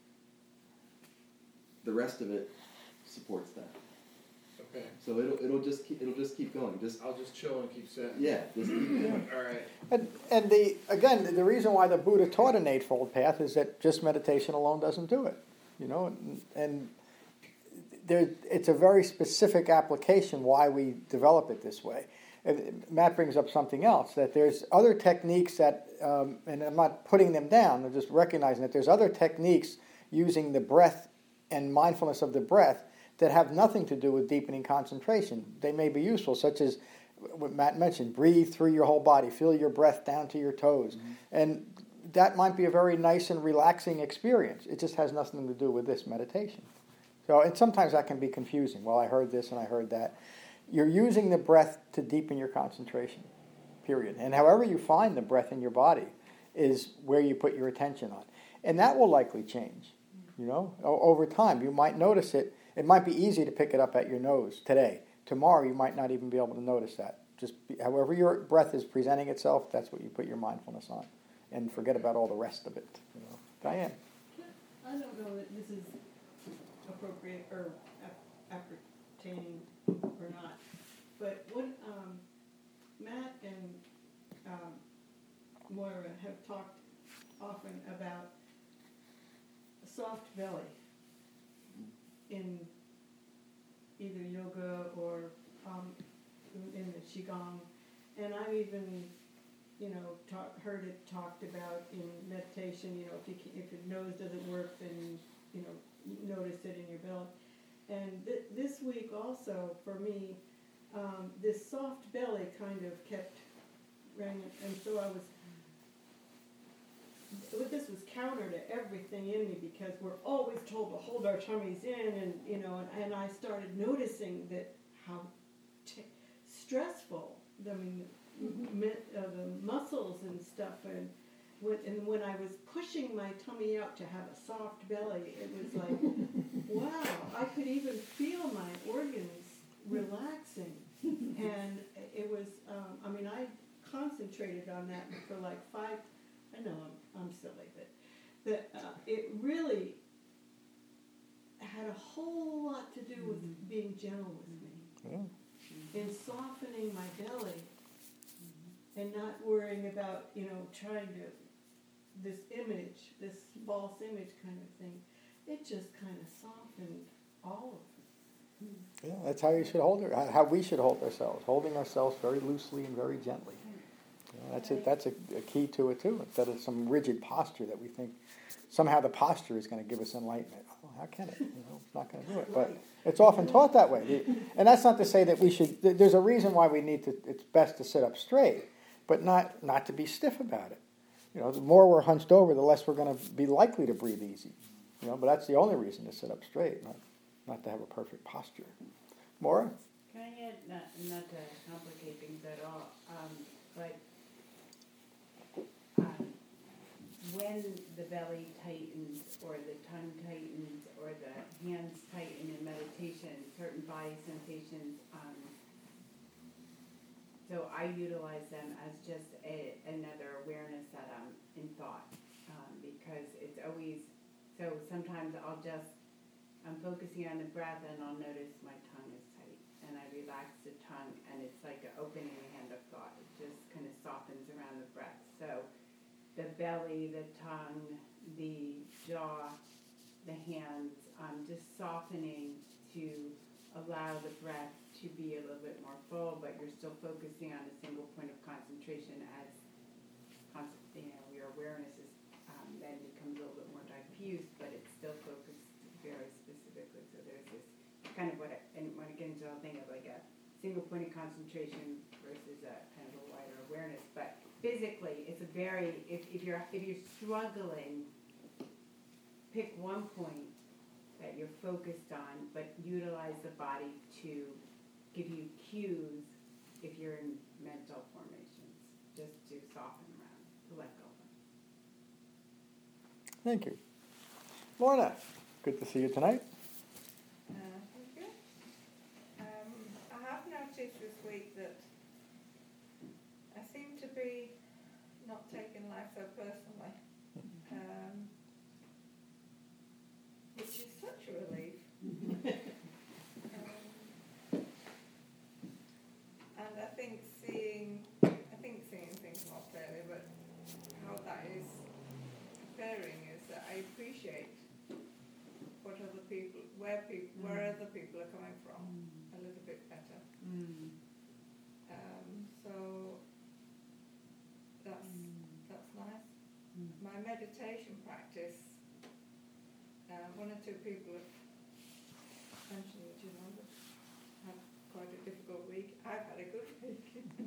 The rest of it supports that. Okay. So it'll it'll just keep it'll just keep going. Just I'll just chill and keep sitting. yeah, just keep going. All right. And, and the again, the reason why the Buddha taught an Eightfold Path is that just meditation alone doesn't do it. You know, and, and there, it's a very specific application why we develop it this way. And Matt brings up something else, that there's other techniques that, um, and I'm not putting them down, I'm just recognizing that there's other techniques using the breath and mindfulness of the breath that have nothing to do with deepening concentration. They may be useful, such as what Matt mentioned, breathe through your whole body, feel your breath down to your toes. Mm-hmm. And that might be a very nice and relaxing experience. It just has nothing to do with this meditation. So, and sometimes that can be confusing. Well, I heard this and I heard that. You're using the breath to deepen your concentration, period. And however you find the breath in your body is where you put your attention on. And that will likely change, you know, o- over time. You might notice it. It might be easy to pick it up at your nose today. Tomorrow, you might not even be able to notice that. Just be, however your breath is presenting itself, that's what you put your mindfulness on. And forget about all the rest of it. You know. Diane? I don't know that this is appropriate or ap- appertaining or not, but what um, Matt and um, Moira have talked often about a soft belly in either yoga or um, in the qigong, and I've even, you know, talk, heard it talked about in meditation. You know, if you can, if your nose doesn't work, then you know, notice it in your belly. And th- this week also for me, um, this soft belly kind of kept ringing, and so I was. This was counter to everything in me because we're always told to hold our tummies in, and you know, and, and I started noticing that how t- stressful. I mean, mm-hmm. mi- uh, the muscles and stuff, and when and when I was pushing my tummy out to have a soft belly, it was like, wow! I could even feel my organs relaxing, and it was. Um, I mean, I concentrated on that for like five. I know I'm, I'm silly, but that uh, it really had a whole lot to do with mm-hmm. being gentle with me, yeah. and softening my belly, mm-hmm. and not worrying about, you know, trying to, this image, this false image kind of thing. It just kind of softened all of it. Yeah, that's how you should hold it, how we should hold ourselves, holding ourselves very loosely and very gently. You know, that's a, that's a, a key to it too, instead of some rigid posture that we think somehow the posture is going to give us enlightenment. Oh, how can it? You know, it's not going to do it. But it's often taught that way. And that's not to say that we should, there's a reason why we need to, it's best to sit up straight, but not, not to be stiff about it. You know, the more we're hunched over, the less we're going to be likely to breathe easy. You know, but that's the only reason to sit up straight, not, not to have a perfect posture. Maura? Can I add, not, not to complicate things at all, um, but um, when the belly tightens or the tongue tightens or the hands tighten in meditation, certain body sensations, um, so I utilize them as just a, another awareness that I'm in thought, um, because it's always, so sometimes I'll just, I'm focusing on the breath and I'll notice my tongue is tight and I relax the tongue and it's like opening a hand of thought. It just kind of softens around the breath. So the belly, the tongue, the jaw, the hands, um, just softening to allow the breath to be a little bit more full, but you're still focusing on a single point of concentration as, you know, your awareness is, um, then becomes a single point of concentration versus a kind of a wider awareness. But physically, it's a very, if, if you're if you're struggling, pick one point that you're focused on, but utilize the body to give you cues if you're in mental formations, just to soften around, to let go. Thank you. Lorna, good to see you tonight. Uh, thank you. Um, I have noticed this week that I seem to be not taking life so personally, um, which is such a relief. um, and I think seeing, I think seeing things more clearly, but how that is occurring is that I appreciate what other people, where people, Mm. where other people are coming from, a little bit better. Mm. Um, so that's that's nice. Mm. My meditation practice. Uh, one or two people have mentioned that you know that had quite a difficult week. I've had a good week.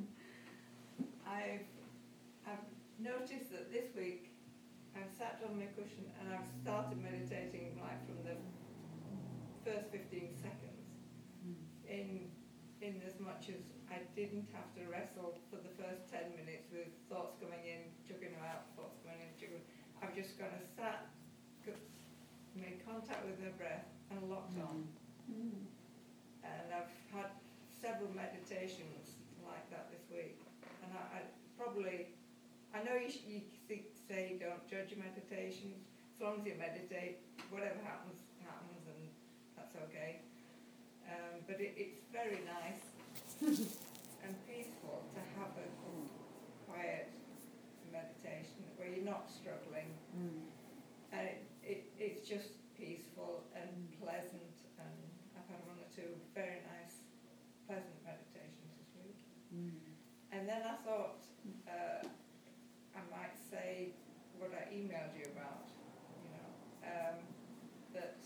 I've I've noticed that this week I've sat on my cushion and I've started meditating like from the first fifteen seconds. In in as much as I didn't have to wrestle for the first ten minutes with thoughts coming in, chucking them out, thoughts coming in, chucking. I've just kind of sat, made contact with my breath, and locked on. Mm. And I've had several meditations like that this week. And I, I probably, I know you, sh- you say don't judge your meditations. As long as you meditate, whatever happens, happens, and that's okay. Um, but it, it's very nice and peaceful to have a quiet meditation where you're not struggling. Mm. And it, it, it's just peaceful and pleasant, and I've had one or two very nice, pleasant meditations this week. Mm. And then I thought uh, I might say what I emailed you about, you know, um, that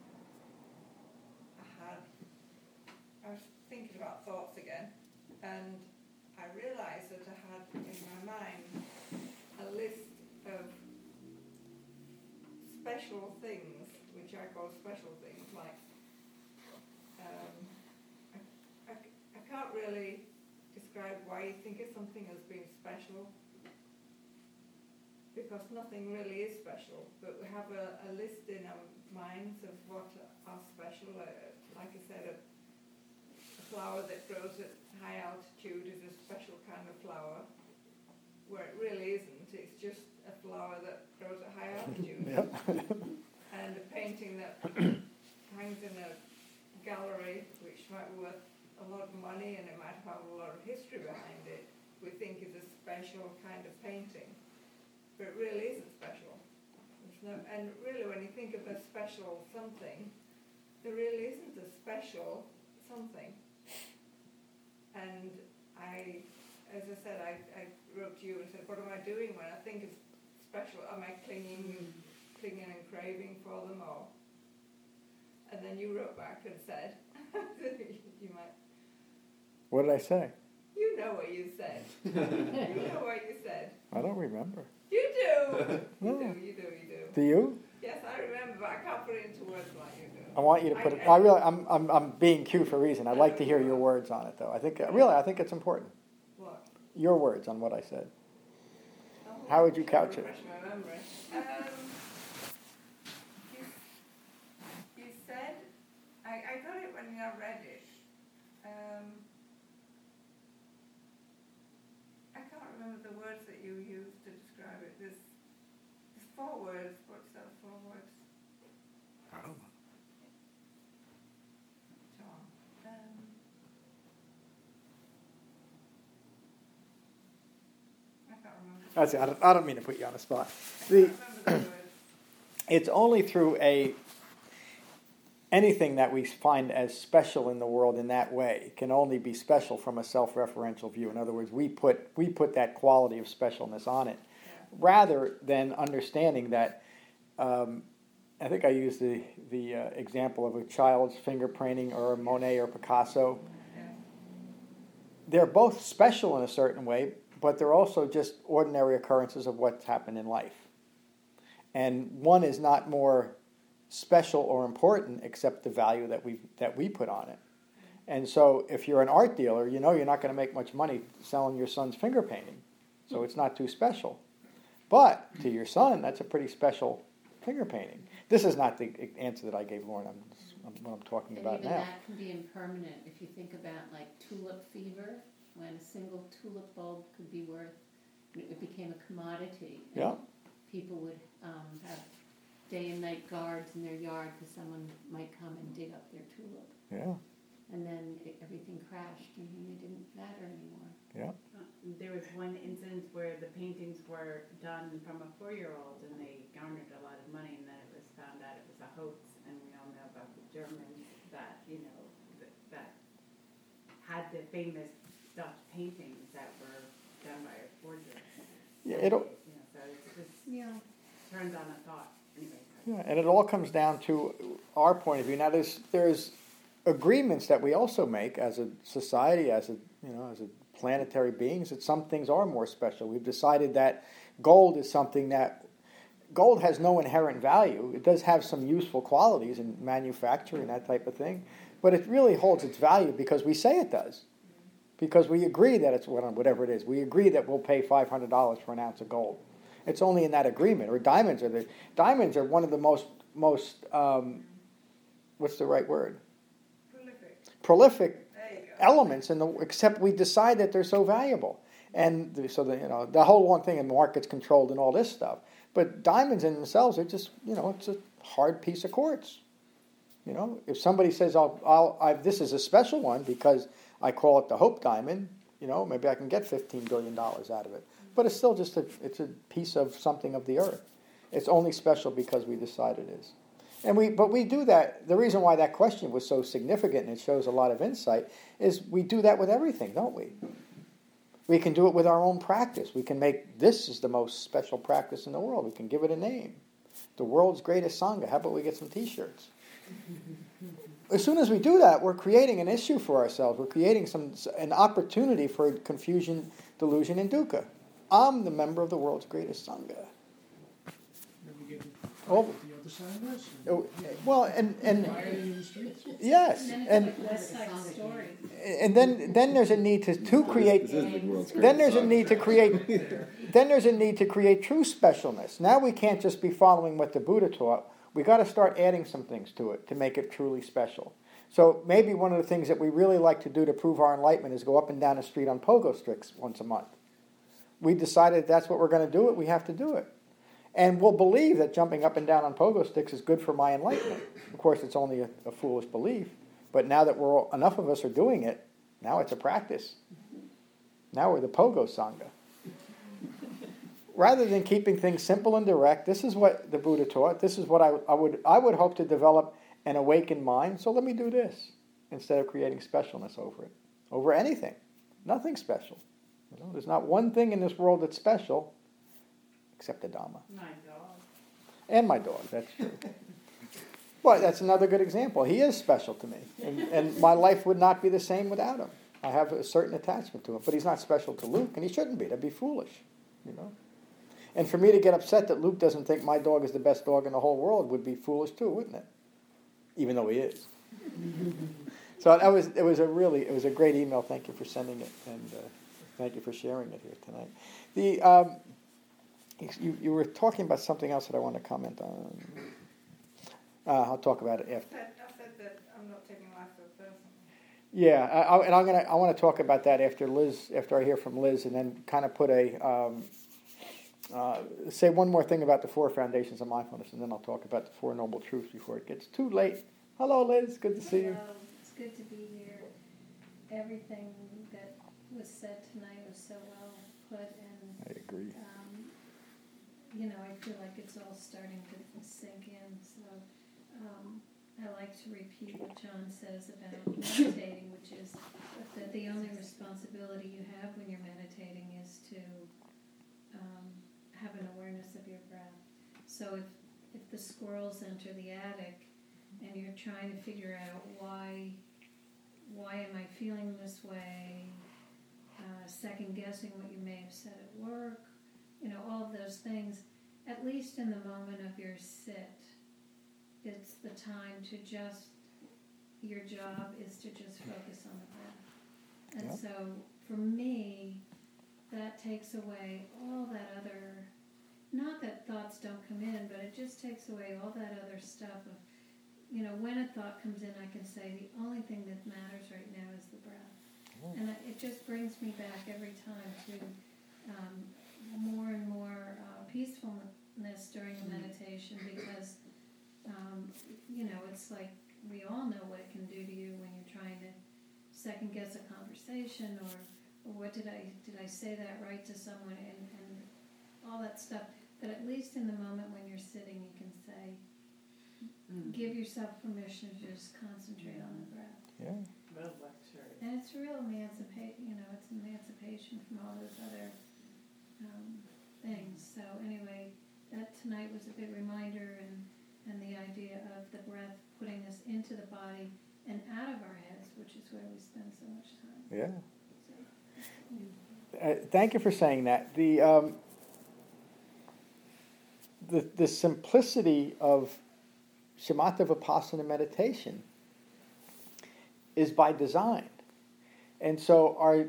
I had, I was thinking about thoughts again, and I realised that I had in my mind a list of special things, which I call special things, like, um, I, I, I can't really describe why you think of something as being special, because nothing really is special, but we have a, a list in our minds of what are special. Uh, like I said, a, a flower that grows at high altitude is a special kind of flower, where it really isn't. It's just a flower that grows at high altitude. Yep. And a painting that hangs in a gallery, which might be worth a lot of money and it might have a lot of history behind it, we think is a special kind of painting. But it really isn't special. There's no, and really when you think of a special something, there really isn't a special something. And I, as I said, I, I wrote to you and said, what am I doing when I think of special? Am I clinging, clinging and craving for them all? And then you wrote back and said, you might. What did I say? You know what you said. You know what you said. I don't remember. You do. You No. do. You do. You do. Do you? Yes, I remember, but I can't put it into words like you do. I want you to put it. I really, I'm, I'm, I'm being cute for a reason. I'd like to hear your words on it, though. I think, really, I think it's important. What? Your words on what I said. Oh, How would you couch it? refresh my memory. Um, you, you said, I, I got it when I read it. Um, I can't remember the words that you used to describe it. There's, there's four words. What's those four words? Oh. John. Um, I can't remember. That's it. I don't, I don't mean to put you on the spot. The, it's only through a anything that we find as special in the world in that way can only be special from a self-referential view. In other words, we put we put that quality of specialness on it, rather than understanding that. Um, I think I used the the uh, example of a child's fingerprinting or a Monet or Picasso. they're both special in a certain way, but they're also just ordinary occurrences of what's happened in life. And one is not more special or important except the value that we that we put on it. And so if you're an art dealer, you know you're not going to make much money selling your son's finger painting. So it's not too special. But to your son, that's a pretty special finger painting. This is not the answer that I gave Lauren. I'm, I'm what I'm talking And about even now. that can be impermanent. If you think about like tulip fever, when a single tulip bulb could be worth, it became a commodity. And Yeah. people would um, have day and night guards in their yard because someone might come and dig up their tulip. Yeah. And then it, everything crashed and they didn't matter anymore. Yeah. Uh, There was one instance where the paintings were done from a four-year-old and they garnered a lot of money, and then it was found out it was a hoax. And we all know about the Germans that, you know, that, that had the famous Dutch paintings that were done by a forger. Yeah, And, it'll- You know, so it's just Yeah. turns on a thought. Anyway. Yeah, and it all comes down to our point of view. Now, there's there's agreements that we also make as a society, as a you know, as a planetary beings, that some things are more special. We've decided that gold is something that gold has no inherent value. It does have some useful qualities in manufacturing, that type of thing, but it really holds its value because we say it does. Because we agree that it's whatever it is. We agree that we'll pay five hundred dollars for an ounce of gold. It's only in that agreement. Or diamonds are the diamonds are one of the most most um, what's the right word? Prolific. Prolific There you go. elements in the except we decide that they're so valuable. And the, so the you know the whole long thing in markets controlled and all this stuff. But diamonds in themselves are just you know it's a hard piece of quartz. You know, if somebody says I'll I'll I, this is a special one because I call it the Hope Diamond, you know, maybe I can get fifteen billion dollars out of it. But it's still just a, it's a piece of something of the earth. It's only special because we decide it is. And we, but we do that, the reason why that question was so significant and it shows a lot of insight is we do that with everything, don't we? We can do it with our own practice. We can make, this is the most special practice in the world. We can give it a name. The world's greatest Sangha. How about we get some t-shirts? As soon as we do that, we're creating an issue for ourselves. We're creating some an opportunity for confusion, delusion, and dukkha. I'm the member of the world's greatest Sangha. Then we get Oh. with the other side of us. Oh, well, and and Rioting in the streets. yes, And then and it's like West Side Story. and then then there's a need to, to create. This is the world's Then there's greatest a song. need to create. Then there's a need to create true specialness. Now we can't just be following what the Buddha taught. We got to start adding some things to it to make it truly special. So maybe one of the things that we really like to do to prove our enlightenment is go up and down the street on pogo sticks once a month. We decided that's what we're going to do it. We have to do it. And we'll believe that jumping up and down on pogo sticks is good for my enlightenment. Of course, it's only a, a foolish belief. But now that we're all, enough of us are doing it, now it's a practice. Now we're the pogo sangha. Rather than keeping things simple and direct, this is what the Buddha taught. This is what I, I would I would hope to develop an awakened mind. So let me do this instead of creating specialness over it, over anything. Nothing special. You know, there's not one thing in this world that's special, except the Dhamma. My dog. And my dog, that's true. Well, that's another good example. He is special to me. And, and my life would not be the same without him. I have a certain attachment to him. But he's not special to Luke, and he shouldn't be. That'd be foolish. You know. And for me to get upset that Luke doesn't think my dog is the best dog in the whole world would be foolish too, wouldn't it? Even though he is. So that was it was a really it was a great email. Thank you for sending it, and uh, thank you for sharing it here tonight. The um, you you were talking about something else that I want to comment on. Uh, I'll talk about it after. I said, I said that I'm not taking life so personally. Yeah, I, I, and I'm gonna I want to talk about that after Liz after I hear from Liz, and then kind of put a um, uh, say one more thing about the four foundations of mindfulness, and then I'll talk about the four noble truths before it gets too late. Hello, Liz. Good to see you. Hello. It's good to be here. Everything that was said tonight was so well put, and I agree. um, you know, I feel like it's all starting to sink in. So um, I like to repeat what John says about meditating, which is that the only responsibility you have when you're meditating is to um, have an awareness of your breath. So if if the squirrels enter the attic and you're trying to figure out why why am I feeling this way, uh, second guessing what you may have said at work, you know, all of those things, at least in the moment of your sit, it's the time to just, your job is to just focus on the breath. And Yep. so for me, that takes away all that other, not that thoughts don't come in, but it just takes away all that other stuff of, you know, when a thought comes in, I can say the only thing that matters right now is the breath. Mm. And it it just brings me back every time to um, more and more uh, peacefulness during the meditation, because, um, you know, it's like we all know what it can do to you when you're trying to second guess a conversation, or, or what did I, did I say that right to someone, and, and all that stuff. But at least in the moment when you're sitting, you can say, give yourself permission to just concentrate on the breath. Yeah. Well, luxury. And it's real emancipate, you know, it's emancipation from all those other um, things. So anyway, that tonight was a good reminder, and, and the idea of the breath putting us into the body and out of our heads, which is where we spend so much time. Yeah. So, Uh, thank you for saying that. The, um, the the simplicity of Shamatha Vipassana meditation is by design, and so our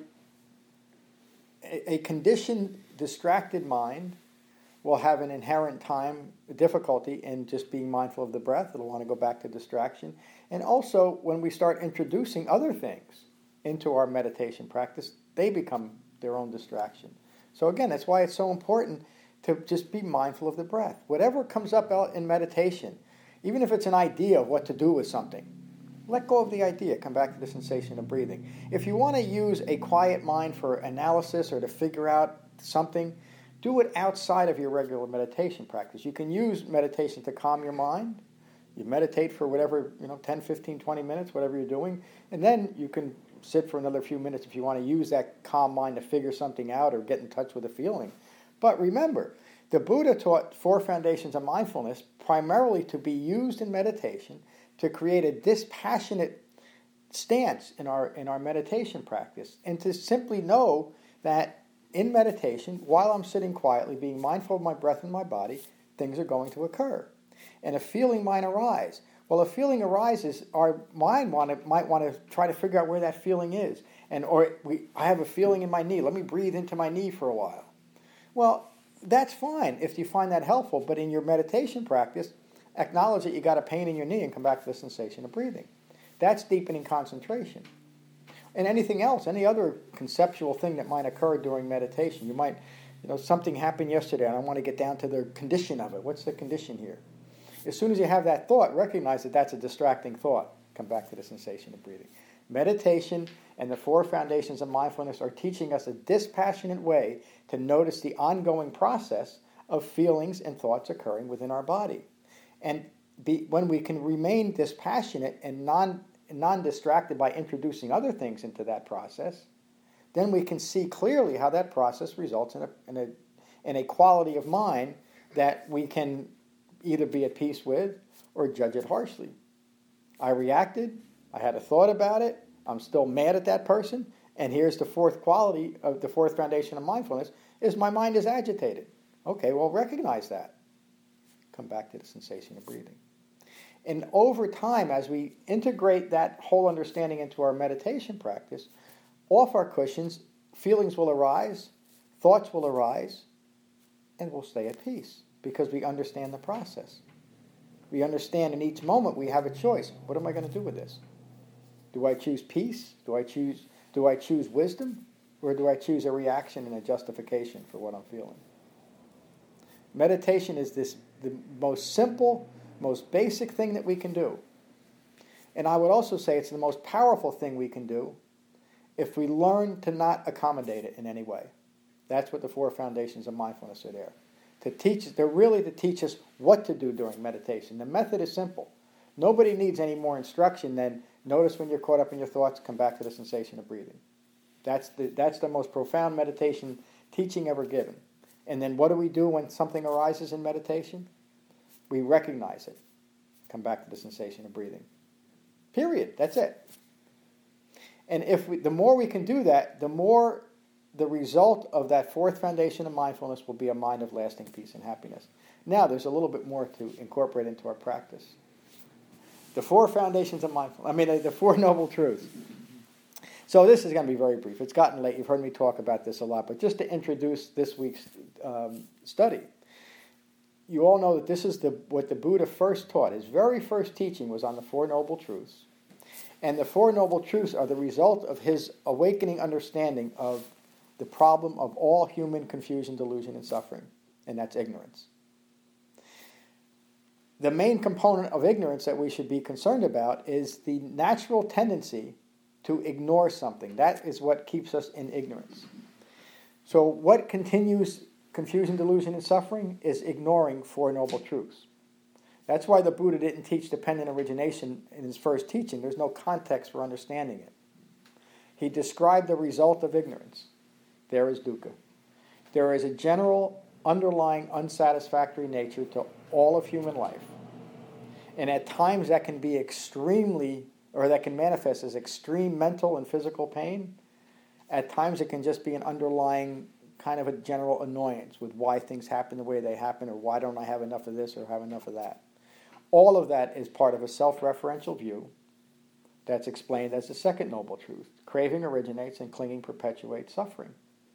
a, a conditioned, distracted mind will have an inherent time difficulty in just being mindful of the breath. It'll want to go back to distraction, and also when we start introducing other things into our meditation practice, they become their own distraction. So again, that's why it's so important to just be mindful of the breath. Whatever comes up out in meditation, even if it's an idea of what to do with something, let go of the idea, come back to the sensation of breathing. If you want to use a quiet mind for analysis or to figure out something, do it outside of your regular meditation practice. You can use meditation to calm your mind. You meditate for whatever, you know, ten, fifteen, twenty minutes, whatever you're doing, and then you can sit for another few minutes if you want to use that calm mind to figure something out or get in touch with a feeling. But remember, the Buddha taught four foundations of mindfulness primarily to be used in meditation to create a dispassionate stance in our in our meditation practice, and to simply know that in meditation, while I'm sitting quietly, being mindful of my breath and my body, things are going to occur. And a feeling might arise. Well, a feeling arises, our mind want to, might want to try to figure out where that feeling is. And or we, I have a feeling in my knee. Let me breathe into my knee for a while. Well, that's fine if you find that helpful. But in your meditation practice, acknowledge that you got a pain in your knee and come back to the sensation of breathing. That's deepening concentration. And anything else, any other conceptual thing that might occur during meditation. You might, you know, something happened yesterday and I want to get down to the condition of it. What's the condition here? As soon as you have that thought, recognize that that's a distracting thought. Come back to the sensation of breathing. Meditation and the four foundations of mindfulness are teaching us a dispassionate way to notice the ongoing process of feelings and thoughts occurring within our body. And be, when we can remain dispassionate and non, non-distracted by introducing other things into that process, then we can see clearly how that process results in a, in a, in a quality of mind that we can either be at peace with or judge it harshly. I reacted, I had a thought about it, I'm still mad at that person, and here's the fourth quality of the fourth foundation of mindfulness, is my mind is agitated. Okay, well, recognize that. Come back to the sensation of breathing. And over time, as we integrate that whole understanding into our meditation practice, off our cushions, feelings will arise, thoughts will arise, and we'll stay at peace because we understand the process. We understand in each moment we have a choice. What am I going to do with this? Do I choose peace? Do I choose, do I choose wisdom? Or do I choose a reaction and a justification for what I'm feeling? Meditation is this the most simple, most basic thing that we can do. And I would also say it's the most powerful thing we can do if we learn to not accommodate it in any way. That's what the four foundations of mindfulness are there. To teach, they're really to teach us what to do during meditation. The method is simple. Nobody needs any more instruction than notice when you're caught up in your thoughts, come back to the sensation of breathing. That's the, that's the most profound meditation teaching ever given. And then what do we do when something arises in meditation? We recognize it. Come back to the sensation of breathing. Period. That's it. And if we, the more we can do that, the more the result of that fourth foundation of mindfulness will be a mind of lasting peace and happiness. Now, there's a little bit more to incorporate into our practice. The four foundations of mindfulness, I mean, the, the four noble truths. So this is going to be very brief. It's gotten late. You've heard me talk about this a lot. But just to introduce this week's um, study, you all know that this is the what the Buddha first taught. His very first teaching was on the Four Noble Truths. And the Four Noble Truths are the result of his awakening understanding of the problem of all human confusion, delusion, and suffering. And that's ignorance. The main component of ignorance that we should be concerned about is the natural tendency to ignore something. That is what keeps us in ignorance. So what continues confusion, delusion, and suffering is ignoring Four Noble Truths. That's why the Buddha didn't teach dependent origination in his first teaching. There's no context for understanding it. He described the result of ignorance. There is dukkha. There is a general underlying unsatisfactory nature to all of human life. And at times that can be extremely, or that can manifest as extreme mental and physical pain. At times it can just be an underlying kind of a general annoyance with why things happen the way they happen, or why don't I have enough of this or have enough of that. All of that is part of a self-referential view that's explained as the second noble truth. Craving originates and clinging perpetuates suffering.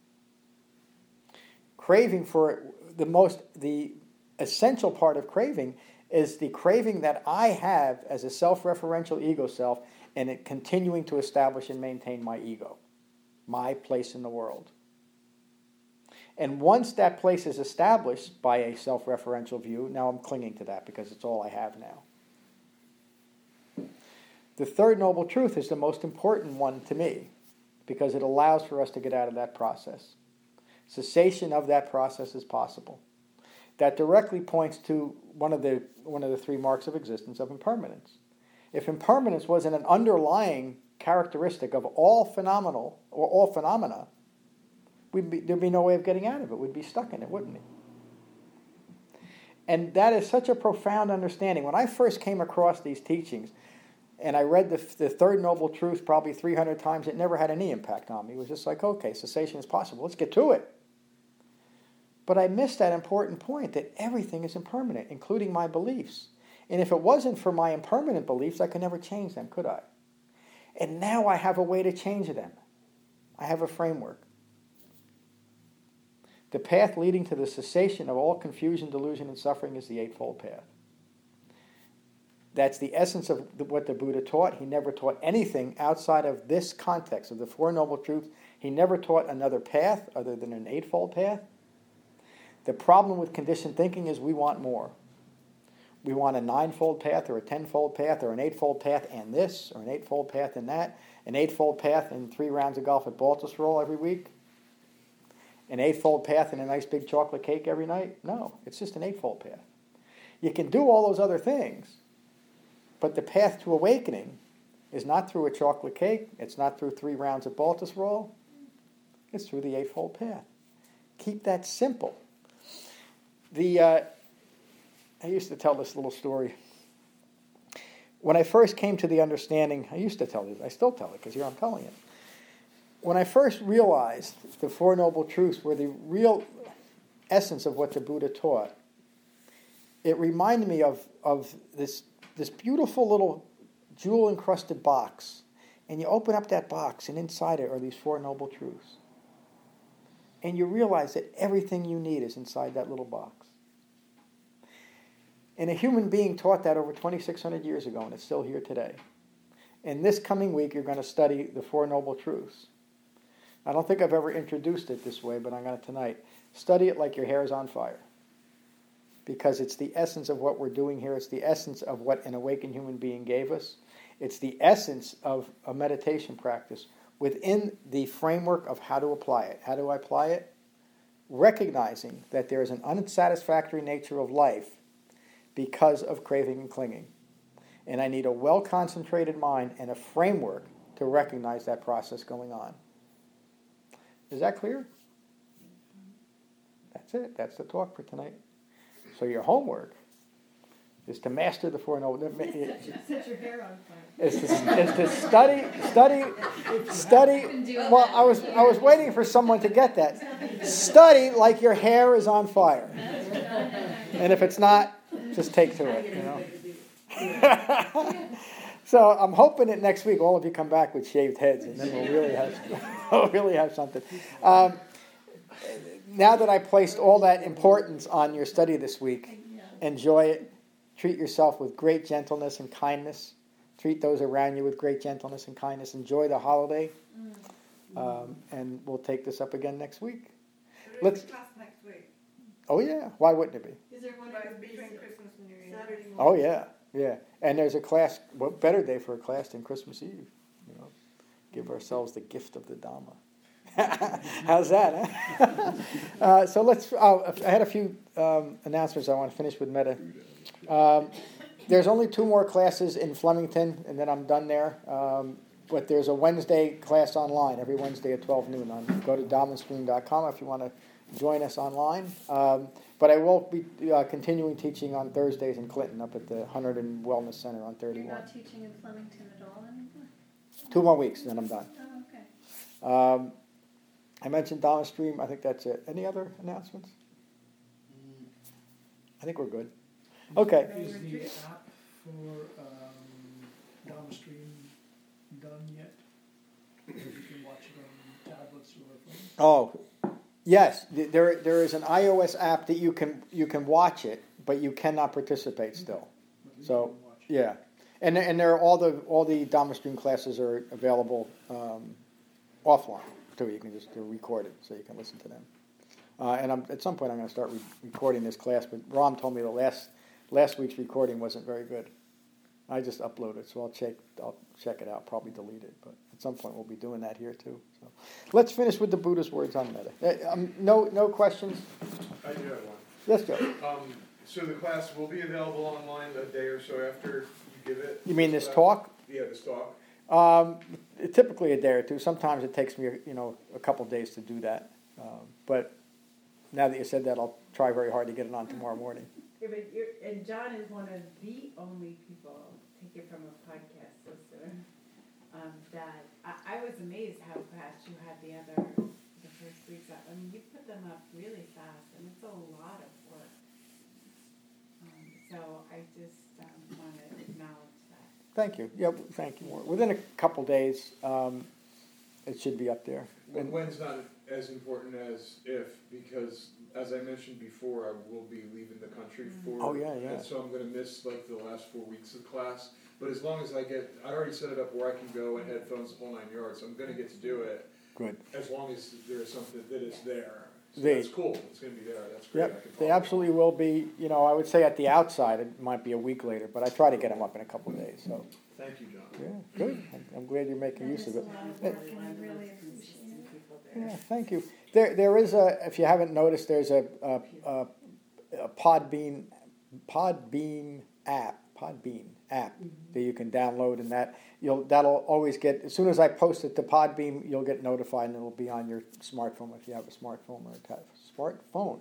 Craving for the most, the essential part of craving is the craving that I have as a self-referential ego self, and it continuing to establish and maintain my ego, my place in the world. And once that place is established by a self-referential view, now I'm clinging to that because it's all I have now. The third noble truth is the most important one to me because it allows for us to get out of that process. Cessation of that process is possible. That directly points to one of the one of the three marks of existence of impermanence. If impermanence wasn't an underlying characteristic of all phenomenal or all phenomena, we'd be, there'd be no way of getting out of it. We'd be stuck in it, wouldn't we? And that is such a profound understanding. When I first came across these teachings, and I read the, the third noble truth probably three hundred times, it never had any impact on me. It was just like, okay, cessation is possible. Let's get to it. But I missed that important point that everything is impermanent, including my beliefs. And if it wasn't for my impermanent beliefs, I could never change them, could I? And now I have a way to change them. I have a framework. The path leading to the cessation of all confusion, delusion, and suffering is the Eightfold Path. That's the essence of what the Buddha taught. He never taught anything outside of this context of the Four Noble Truths. He never taught another path other than an Eightfold Path. The problem with conditioned thinking is we want more. We want a ninefold path or a tenfold path or an eightfold path and this or an eightfold path and that, an eightfold path and three rounds of golf at Baltusrol every week, an eightfold path and a nice big chocolate cake every night. No, it's just an eightfold path. You can do all those other things, but the path to awakening is not through a chocolate cake. It's not through three rounds at Baltusrol. It's through the Eightfold Path. Keep that simple. The uh, I used to tell this little story. When I first came to the understanding, I used to tell this, I still tell it because here I'm telling it. When I first realized the Four Noble Truths were the real essence of what the Buddha taught, it reminded me of, of this, this beautiful little jewel-encrusted box. And you open up that box, and inside it are these Four Noble Truths. And you realize that everything you need is inside that little box. And a human being taught that over twenty-six hundred years ago, and it's still here today. And this coming week, you're going to study the Four Noble Truths. I don't think I've ever introduced it this way, but I'm going to tonight. Study it like your hair is on fire. Because it's the essence of what we're doing here. It's the essence of what an awakened human being gave us. It's the essence of a meditation practice within the framework of how to apply it. How do I apply it? Recognizing that there is an unsatisfactory nature of life because of craving and clinging. And I need a well-concentrated mind and a framework to recognize that process going on. Is that clear? That's it. That's the talk for tonight. So your homework, is to master the Four Noble. Set your hair on fire. Is to, is to study, study, study. Well, I was I was waiting for someone to get that. Study like your hair is on fire, and if it's not, just take to it. You know. So I'm hoping that next week all of you come back with shaved heads, and then we'll really have we'll really have something. Um, now that I placed all that importance on your study this week, enjoy it. Treat yourself with great gentleness and kindness. Treat those around you with great gentleness and kindness. Enjoy the holiday, um, and we'll take this up again next week. Let's. Class next week. Oh yeah, why wouldn't it be? Is there one Right between Christmas and New Year? Saturday morning? Oh yeah, yeah. And there's a class. What better day for a class than Christmas Eve? You know, give ourselves the gift of the Dhamma. How's that? Huh? uh, so let's. Uh, I had a few um, announcements. I want to finish with Metta. Um, there's only two more classes in Flemington, and then I'm done there. Um, but there's a Wednesday class online every Wednesday at twelve noon. On go to dhamastream dot com if you want to join us online. Um, but I will be uh, continuing teaching on Thursdays in Clinton up at the Hunterdon Wellness Center on You're thirty-one. not teaching in Flemington at all anymore? Two more weeks, and then I'm done. Oh, okay. Um, I mentioned Dhamma Stream. I think that's it. Any other announcements? I think we're good. Okay. Is the app for um, Dhamma Stream done yet? You can watch it on tablets or phones? Oh, yes. th- There, there is an iOS app that you can you can watch it, but you cannot participate still. At least So, you can watch it. yeah, and and there are all the all the Dhamma Stream classes are available um, offline too. You can just uh, record it so you can listen to them. Uh, and I'm, at some point, I'm going to start re- recording this class. But Ram told me the last last week's recording wasn't very good. I just uploaded it, so I'll check I'll check it out. Probably delete it, but at some point we'll be doing that here too. So let's finish with the Buddha's words on metta. Uh, um, no no questions. I do have one. Let's go. Um, so the class will be available online a day or so after you give it? You mean this Uh, talk? Yeah, this talk. Um, typically a day or two. Sometimes it takes me, you know, a couple days to do that. Um, but now that you said that, I'll try very hard to get it on tomorrow morning. Yeah, but you're, and John is one of the only people, take it from a podcast listener, um, that I, I was amazed how fast you had the other, the first weeks up. I mean, you put them up really fast, and it's a lot of work. Um, so I just um, want to acknowledge that. Thank you. Yeah, thank you. Within a couple days, um, it should be up there. And when's not as important as if, because as I mentioned before, I will be leaving the country for. Oh, yeah, yeah. And so I'm going to miss like the last four weeks of class. But as long as I get, I already set it up where I can go and headphones, the whole nine yards. So I'm going to get to do it. Good. As long as there is something that is there. So They- that's cool. It's going to be there. That's great. I Yep, can they follow. absolutely will be. You know, I would say at the outside, it might be a week later, but I try to get them up in a couple of days. So, Thank you, John. yeah, good. I'm, I'm glad you're making use of it. That is a lot of work, and I really appreciate it. Yeah, thank you. There, there is a. If you haven't noticed, there's a, a, a, a Podbean, Podbean app, Podbean app that you can download, and that you'll that'll always get. As soon as I post it to Podbean, you'll get notified, and it'll be on your smartphone if you have a smartphone or a ta- smartphone.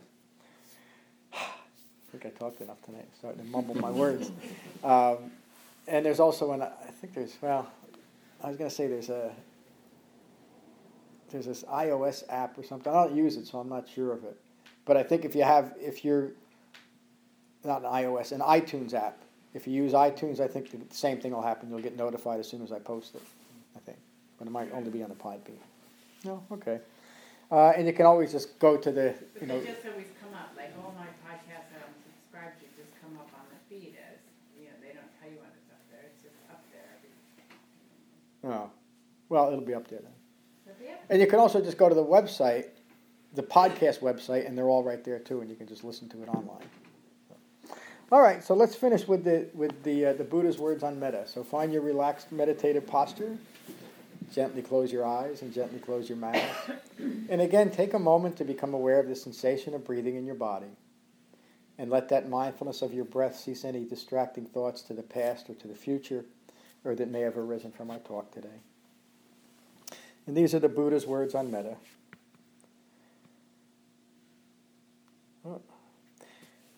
I think I talked enough tonight. I'm starting to mumble my words. Um, and there's also an. I think there's. Well, I was going to say there's a. There's this iOS app or something. I don't use it, so I'm not sure of it. But I think if you have, if you're, not an iOS, an iTunes app, if you use iTunes, I think the same thing will happen. You'll get notified as soon as I post it, I think. But it might only be on the Podbean. No, okay. Uh, and you can always just go to the, you But know. they just always come up, like all my podcasts that I'm subscribed to just come up on the feed as, you know, they don't tell you when it's up there, it's just up there. Oh, well, it'll be up there then. But yeah. And you can also just go to the website, the podcast website, and they're all right there too, and you can just listen to it online. All right, so let's finish with the with the uh, the Buddha's words on metta. So find your relaxed meditative posture. Gently close your eyes and gently close your mouth. And again, take a moment to become aware of the sensation of breathing in your body. And let that mindfulness of your breath cease any distracting thoughts to the past or to the future, or that may have arisen from our talk today. And these are the Buddha's words on metta.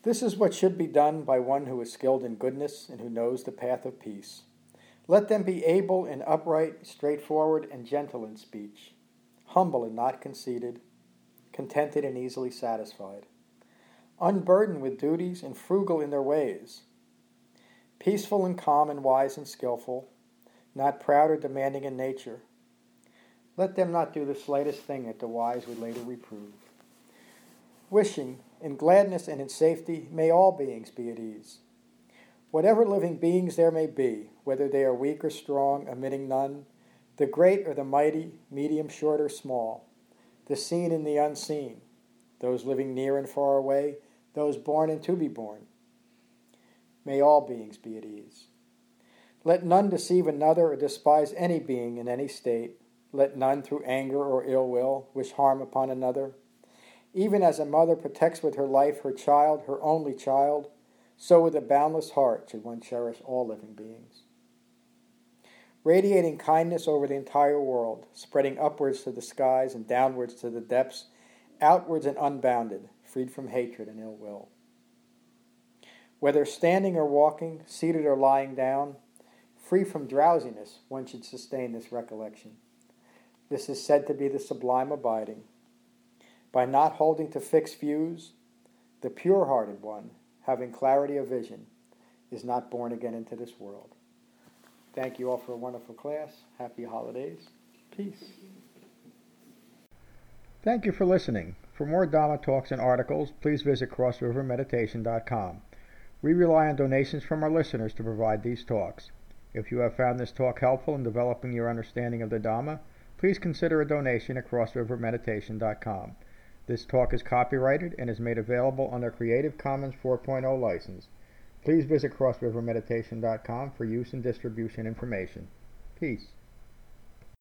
This is what should be done by one who is skilled in goodness and who knows the path of peace. Let them be able and upright, straightforward and gentle in speech, humble and not conceited, contented and easily satisfied, unburdened with duties and frugal in their ways, peaceful and calm and wise and skillful, not proud or demanding in nature. Let them not do the slightest thing that the wise would later reprove. Wishing, in gladness and in safety, may all beings be at ease. Whatever living beings there may be, whether they are weak or strong, omitting none, the great or the mighty, medium, short, or small, the seen and the unseen, those living near and far away, those born and to be born, may all beings be at ease. Let none deceive another or despise any being in any state. Let none through anger or ill will wish harm upon another. Even as a mother protects with her life her child, her only child, so with a boundless heart should one cherish all living beings. Radiating kindness over the entire world, spreading upwards to the skies and downwards to the depths, outwards and unbounded, freed from hatred and ill will. Whether standing or walking, seated or lying down, free from drowsiness, one should sustain this recollection. This is said to be the sublime abiding. By not holding to fixed views, the pure-hearted one, having clarity of vision, is not born again into this world. Thank you all for a wonderful class. Happy holidays. Peace. Thank you for listening. For more Dhamma talks and articles, please visit cross river meditation dot com. We rely on donations from our listeners to provide these talks. If you have found this talk helpful in developing your understanding of the Dhamma, please consider a donation at cross river meditation dot com. This talk is copyrighted and is made available under Creative Commons four point oh license. Please visit cross river meditation dot com for use and distribution information. Peace.